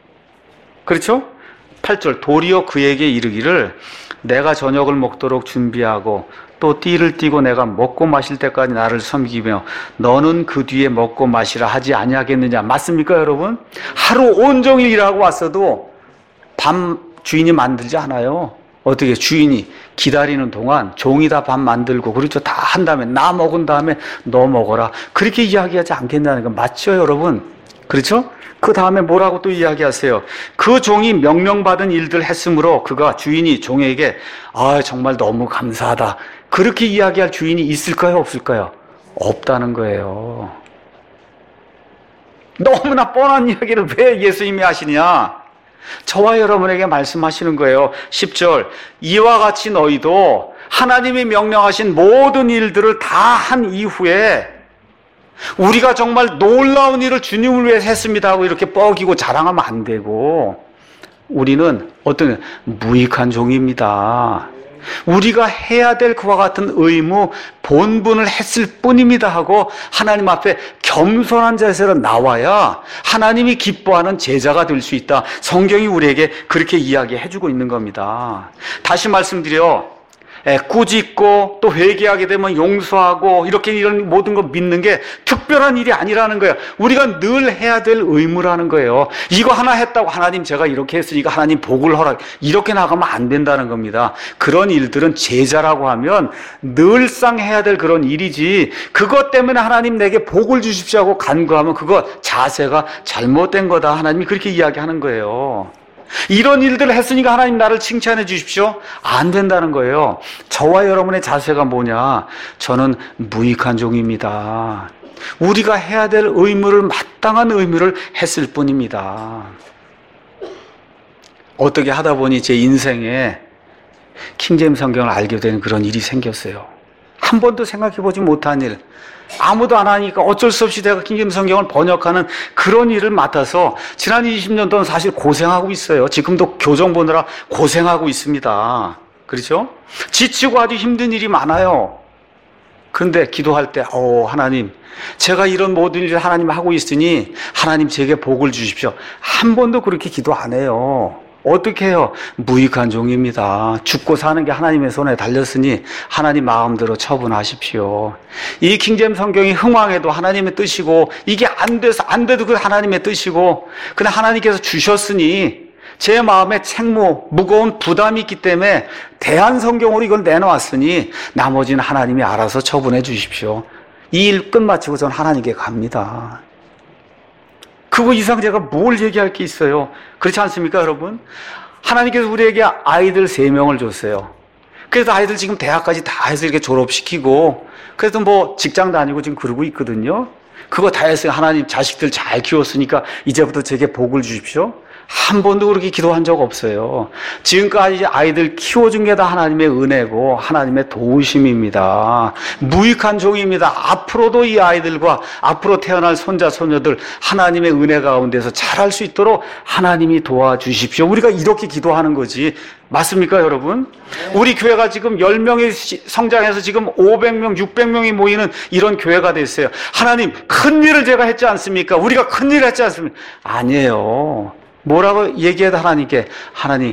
그렇죠? 팔 절 도리어 그에게 이르기를 내가 저녁을 먹도록 준비하고 또 띠를 띠고 내가 먹고 마실 때까지 나를 섬기며 너는 그 뒤에 먹고 마시라 하지 아니하겠느냐. 맞습니까 여러분? 하루 온종일 일하고 왔어도 밤 주인이 만들지 않아요. 어떻게 주인이 기다리는 동안 종이 다 밥 만들고 그렇죠. 다 한 다음에 나 먹은 다음에 너 먹어라. 그렇게 이야기하지 않겠다는 거 맞죠 여러분? 그렇죠? 그 다음에 뭐라고 또 이야기하세요? 그 종이 명령받은 일들 했으므로 그가 주인이 종에게 아 정말 너무 감사하다. 그렇게 이야기할 주인이 있을까요? 없을까요? 없다는 거예요. 너무나 뻔한 이야기를 왜 예수님이 하시냐? 저와 여러분에게 말씀하시는 거예요. 십 절 이와 같이 너희도 하나님이 명령하신 모든 일들을 다 한 이후에 우리가 정말 놀라운 일을 주님을 위해 했습니다 하고 이렇게 뻐기고 자랑하면 안 되고 우리는 어떤 무익한 종입니다. 우리가 해야 될 그와 같은 의무, 본분을 했을 뿐입니다 하고 하나님 앞에 겸손한 자세로 나와야 하나님이 기뻐하는 제자가 될 수 있다. 성경이 우리에게 그렇게 이야기해주고 있는 겁니다. 다시 말씀드려 예, 꾸짖고 또 회개하게 되면 용서하고 이렇게 이런 모든 거 믿는 게 특별한 일이 아니라는 거예요. 우리가 늘 해야 될 의무라는 거예요. 이거 하나 했다고 하나님 제가 이렇게 했으니까 하나님 복을 허락, 이렇게 나가면 안 된다는 겁니다. 그런 일들은 제자라고 하면 늘상 해야 될 그런 일이지, 그것 때문에 하나님 내게 복을 주십시오 하고 간구하면 그거 자세가 잘못된 거다, 하나님이 그렇게 이야기하는 거예요. 이런 일들을 했으니까 하나님 나를 칭찬해 주십시오? 안 된다는 거예요. 저와 여러분의 자세가 뭐냐? 저는 무익한 종입니다. 우리가 해야 될 의무를, 마땅한 의무를 했을 뿐입니다. 어떻게 하다 보니 제 인생에 킹제임스 성경을 알게 된 그런 일이 생겼어요. 한 번도 생각해 보지 못한 일, 아무도 안 하니까 어쩔 수 없이 내가 킹제임스 성경을 번역하는 그런 일을 맡아서 지난 이십 년 동안 사실 고생하고 있어요. 지금도 교정 보느라 고생하고 있습니다. 그렇죠? 지치고 아주 힘든 일이 많아요. 그런데 기도할 때, 오, 하나님, 제가 이런 모든 일을 하나님 하고 있으니 하나님 제게 복을 주십시오. 한 번도 그렇게 기도 안 해요. 어떻게 해요? 무익한 종입니다. 죽고 사는 게 하나님의 손에 달렸으니 하나님 마음대로 처분하십시오. 이 킹제임스 성경이 흥왕해도 하나님의 뜻이고, 이게 안 돼서 안 돼도 그 하나님의 뜻이고, 근데 하나님께서 주셨으니 제 마음에 책무, 무거운 부담이 있기 때문에 대한 성경으로 이걸 내놓았으니 나머지는 하나님이 알아서 처분해 주십시오. 이 일 끝마치고 전 하나님께 갑니다. 그거 이상 제가 뭘 얘기할 게 있어요? 그렇지 않습니까, 여러분? 하나님께서 우리에게 아이들 세 명을 줬어요. 그래서 아이들 지금 대학까지 다 해서 이렇게 졸업시키고, 그래서 뭐 직장 다니고 지금 그러고 있거든요. 그거 다 했어요. 하나님 자식들 잘 키웠으니까 이제부터 제게 복을 주십시오. 한 번도 그렇게 기도한 적 없어요. 지금까지 아이들 키워준 게 다 하나님의 은혜고 하나님의 도우심입니다. 무익한 종입니다. 앞으로도 이 아이들과 앞으로 태어날 손자 손녀들 하나님의 은혜 가운데서 잘할 수 있도록 하나님이 도와주십시오. 우리가 이렇게 기도하는 거지. 맞습니까, 여러분? 우리 교회가 지금 열 명이 성장해서 지금 오백 명, 육백 명이 모이는 이런 교회가 됐어요. 하나님, 큰 일을 제가 했지 않습니까? 우리가 큰 일을 했지 않습니까? 아니에요. 뭐라고 얘기해도 하나님께, 하나님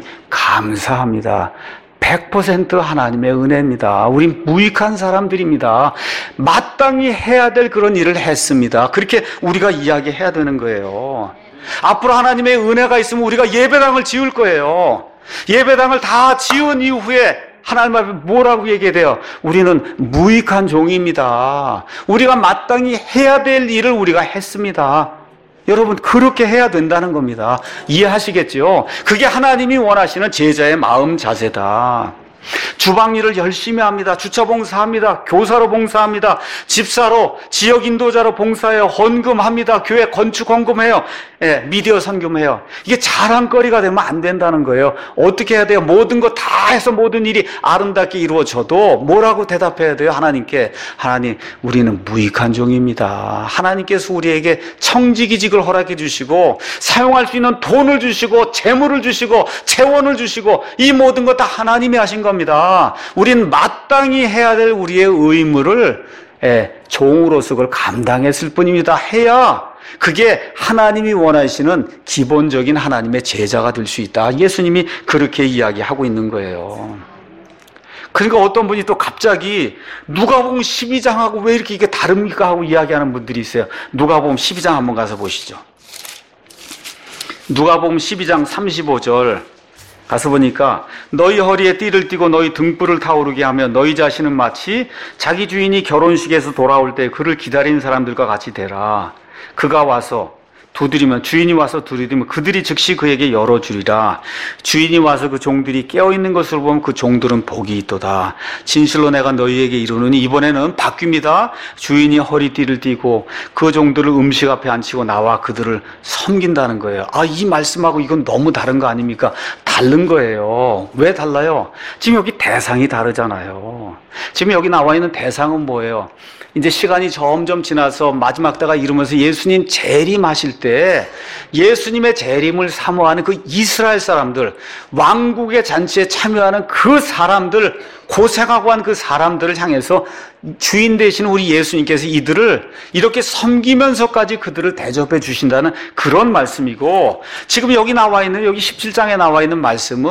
감사합니다. 백 퍼센트 하나님의 은혜입니다. 우린 무익한 사람들입니다. 마땅히 해야 될 그런 일을 했습니다. 그렇게 우리가 이야기해야 되는 거예요. 앞으로 하나님의 은혜가 있으면 우리가 예배당을 지을 거예요. 예배당을 다 지은 이후에 하나님 앞에 뭐라고 얘기해야 돼요? 우리는 무익한 종입니다. 우리가 마땅히 해야 될 일을 우리가 했습니다. 여러분, 그렇게 해야 된다는 겁니다. 이해하시겠죠? 그게 하나님이 원하시는 제자의 마음 자세다. 주방 일을 열심히 합니다. 주차 봉사합니다. 교사로 봉사합니다. 집사로, 지역 인도자로 봉사해요. 헌금합니다. 교회 건축 헌금해요. 예, 미디어 선교해요. 이게 자랑거리가 되면 안 된다는 거예요. 어떻게 해야 돼요? 모든 거 다 해서 모든 일이 아름답게 이루어져도 뭐라고 대답해야 돼요? 하나님께, 하나님, 우리는 무익한 종입니다. 하나님께서 우리에게 청지기직을 허락해 주시고 사용할 수 있는 돈을 주시고 재물을 주시고 재원을 주시고 이 모든 거 다 하나님이 하신 겁니다. 우린 마땅히 해야 될 우리의 의무를 예, 종으로서 그걸 감당했을 뿐입니다. 해야 그게 하나님이 원하시는 기본적인 하나님의 제자가 될 수 있다. 예수님이 그렇게 이야기하고 있는 거예요. 그러니까 어떤 분이 또 갑자기 누가복음 십이 장하고 왜 이렇게 이게 다릅니까 하고 이야기하는 분들이 있어요. 누가복음 십이 장 한번 가서 보시죠. 누가복음 십이 장 삼십오 절 가서 보니까 너희 허리에 띠를 띠고 너희 등불을 타오르게 하며 너희 자신은 마치 자기 주인이 결혼식에서 돌아올 때 그를 기다리는 사람들과 같이 되라. 그가 와서 두드리면 주인이 와서 두드리면 그들이 즉시 그에게 열어주리라. 주인이 와서 그 종들이 깨어있는 것을 보면 그 종들은 복이 있도다. 진실로 내가 너희에게 이르노니 이번에는 바뀝니다. 주인이 허리띠를 띠고 그 종들을 음식 앞에 앉히고 나와 그들을 섬긴다는 거예요. 아, 이 말씀하고 이건 너무 다른 거 아닙니까? 다른 거예요. 왜 달라요? 지금 여기 대상이 다르잖아요. 지금 여기 나와 있는 대상은 뭐예요? 이제 시간이 점점 지나서 마지막 때가 이르면서 예수님 재림하실 때 예수님의 재림을 사모하는 그 이스라엘 사람들, 왕국의 잔치에 참여하는 그 사람들, 고생하고 한 그 사람들을 향해서 주인 되신 우리 예수님께서 이들을 이렇게 섬기면서까지 그들을 대접해 주신다는 그런 말씀이고, 지금 여기 나와 있는 여기 십칠 장에 나와 있는 말씀은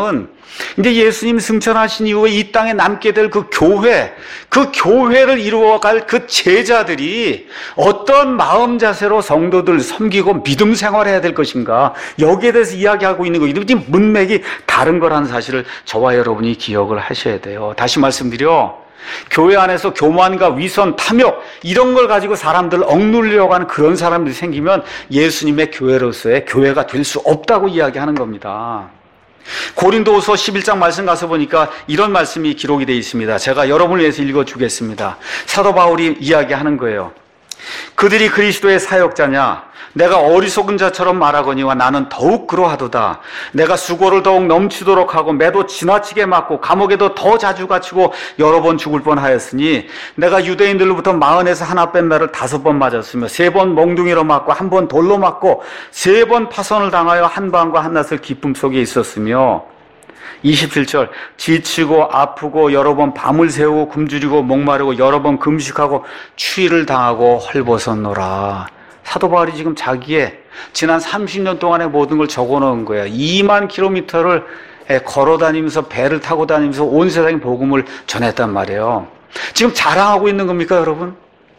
이제 예수님 승천하신 이후에 이 땅에 남게 될 그 교회, 그 교회를 이루어갈 그 제자들이 어떤 마음 자세로 성도들 섬기고 믿음 생활해야 될 것인가, 여기에 대해서 이야기하고 있는 거기 때문에 문맥이 다른 거라는 사실을 저와 여러분이 기억을 하셔야 돼요. 다시 말씀드려, 교회 안에서 교만과 위선, 탐욕 이런 걸 가지고 사람들을 억누르려고 하는 그런 사람들이 생기면 예수님의 교회로서의 교회가 될 수 없다고 이야기하는 겁니다. 고린도후서 십일 장 말씀 가서 보니까 이런 말씀이 기록이 되어 있습니다. 제가 여러분을 위해서 읽어주겠습니다. 사도 바울이 이야기하는 거예요. 그들이 그리스도의 사역자냐? 내가 어리석은 자처럼 말하거니와 나는 더욱 그러하도다. 내가 수고를 더욱 넘치도록 하고 매도 지나치게 맞고 감옥에도 더 자주 갇히고 여러 번 죽을 뻔하였으니 내가 유대인들로부터 마흔에서 하나 뺀 날을 다섯 번 맞았으며 세 번 몽둥이로 맞고 한 번 돌로 맞고 세 번 파선을 당하여 한 밤과 한낮을 기쁨 속에 있었으며 이십칠 절 지치고 아프고 여러 번 밤을 새우고 굶주리고 목마르고 여러 번 금식하고 추위를 당하고 헐벗었노라. 사도 바울이 지금 자기의 지난 삼십 년 동안의 모든 걸 적어놓은 거예요. 이만 킬로미터를 걸어 다니면서 배를 타고 다니면서 온 세상에 복음을 전했단 말이에요. 지금 자랑하고 있는 겁니까, 여러분?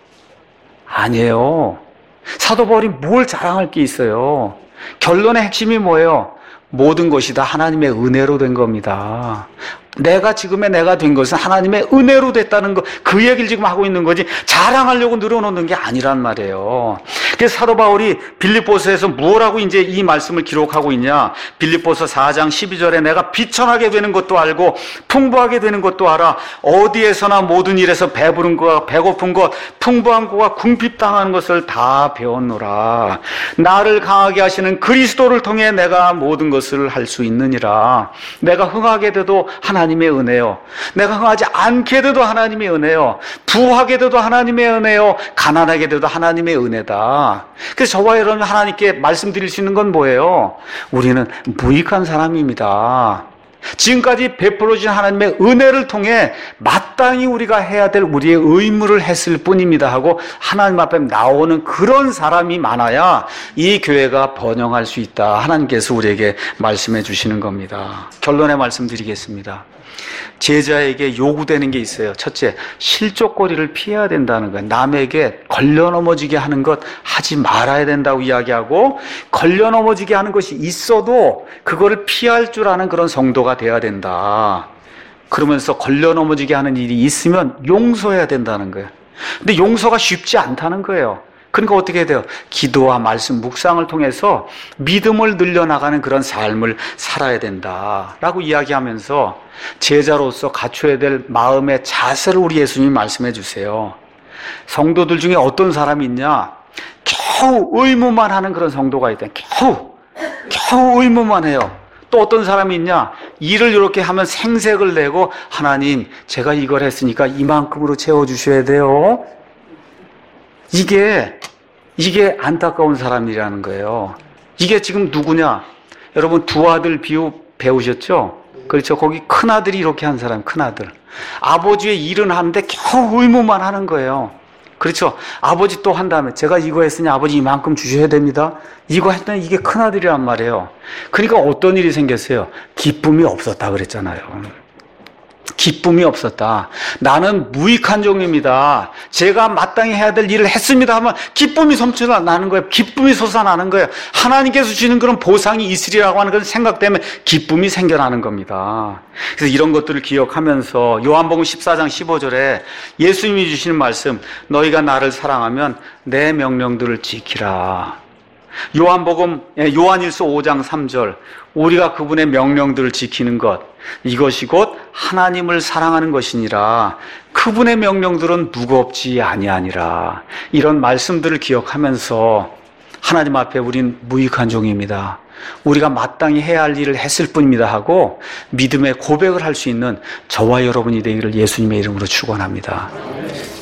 아니에요. 사도 바울이 뭘 자랑할 게 있어요? 결론의 핵심이 뭐예요? 모든 것이 다 하나님의 은혜로 된 겁니다. 내가 지금의 내가 된 것은 하나님의 은혜로 됐다는 거, 그 얘기를 지금 하고 있는 거지 자랑하려고 늘어놓는 게 아니란 말이에요. 그래서 사도 바울이 빌립보서에서 뭐라고 이제 이 말씀을 기록하고 있냐? 빌립보서 사 장 십이 절에 내가 비천하게 되는 것도 알고 풍부하게 되는 것도 알아. 어디에서나 모든 일에서 배부른 것과 배고픈 것, 풍부한 것과 궁핍당하는 것을 다 배웠노라. 나를 강하게 하시는 그리스도를 통해 내가 모든 것을 할 수 있느니라. 내가 흥하게 돼도 하나님 하나님의 은혜요. 내가 흥하지 않게 돼도 하나님의 은혜요. 부하게 돼도 하나님의 은혜요. 가난하게 돼도 하나님의 은혜다. 그래서 저와 여러분 하나님께 말씀드릴 수 있는 건 뭐예요? 우리는 무익한 사람입니다. 지금까지 베풀어주신 하나님의 은혜를 통해 마땅히 우리가 해야 될 우리의 의무를 했을 뿐입니다 하고 하나님 앞에 나오는 그런 사람이 많아야 이 교회가 번영할 수 있다. 하나님께서 우리에게 말씀해 주시는 겁니다. 결론의 말씀드리겠습니다. 제자에게 요구되는 게 있어요. 첫째, 실족거리를 피해야 된다는 거예요. 남에게 걸려 넘어지게 하는 것 하지 말아야 된다고 이야기하고, 걸려 넘어지게 하는 것이 있어도 그거를 피할 줄 아는 그런 성도가 돼야 된다. 그러면서 걸려 넘어지게 하는 일이 있으면 용서해야 된다는 거예요. 근데 용서가 쉽지 않다는 거예요. 그러니까 어떻게 해야 돼요? 기도와 말씀, 묵상을 통해서 믿음을 늘려나가는 그런 삶을 살아야 된다라고 이야기하면서 제자로서 갖춰야 될 마음의 자세를 우리 예수님이 말씀해 주세요. 성도들 중에 어떤 사람이 있냐? 겨우 의무만 하는 그런 성도가 있다. 겨우, 겨우 의무만 해요. 또 어떤 사람이 있냐? 일을 이렇게 하면 생색을 내고 하나님, 제가 이걸 했으니까 이만큼으로 채워주셔야 돼요. 이게 이게 안타까운 사람이라는 거예요. 이게 지금 누구냐? 여러분 두 아들 비유 배우셨죠? 그렇죠. 거기 큰아들이 이렇게 한 사람, 큰아들. 아버지의 일은 하는데 겨우 의무만 하는 거예요. 그렇죠. 아버지 또 한 다음에 제가 이거 했으니 아버지 이만큼 주셔야 됩니다. 이거 했더니 이게 큰아들이란 말이에요. 그러니까 어떤 일이 생겼어요? 기쁨이 없었다 그랬잖아요. 기쁨이 없었다. 나는 무익한 종입니다. 제가 마땅히 해야 될 일을 했습니다 하면 기쁨이 넘쳐나는 거예요. 기쁨이 솟아나는 거예요. 하나님께서 주시는 그런 보상이 있으리라고 하는 그런 생각 때문에 기쁨이 생겨나는 겁니다. 그래서 이런 것들을 기억하면서 요한복음 십사 장 십오 절에 예수님이 주시는 말씀, 너희가 나를 사랑하면 내 명령들을 지키라. 요한복음, 요한일서 오 장 삼 절, 우리가 그분의 명령들을 지키는 것, 이것이 곧 하나님을 사랑하는 것이니라. 그분의 명령들은 무겁지 아니하니라. 이런 말씀들을 기억하면서 하나님 앞에 우린 무익한 종입니다. 우리가 마땅히 해야 할 일을 했을 뿐입니다 하고 믿음의 고백을 할 수 있는 저와 여러분이 되기를 예수님의 이름으로 축원합니다.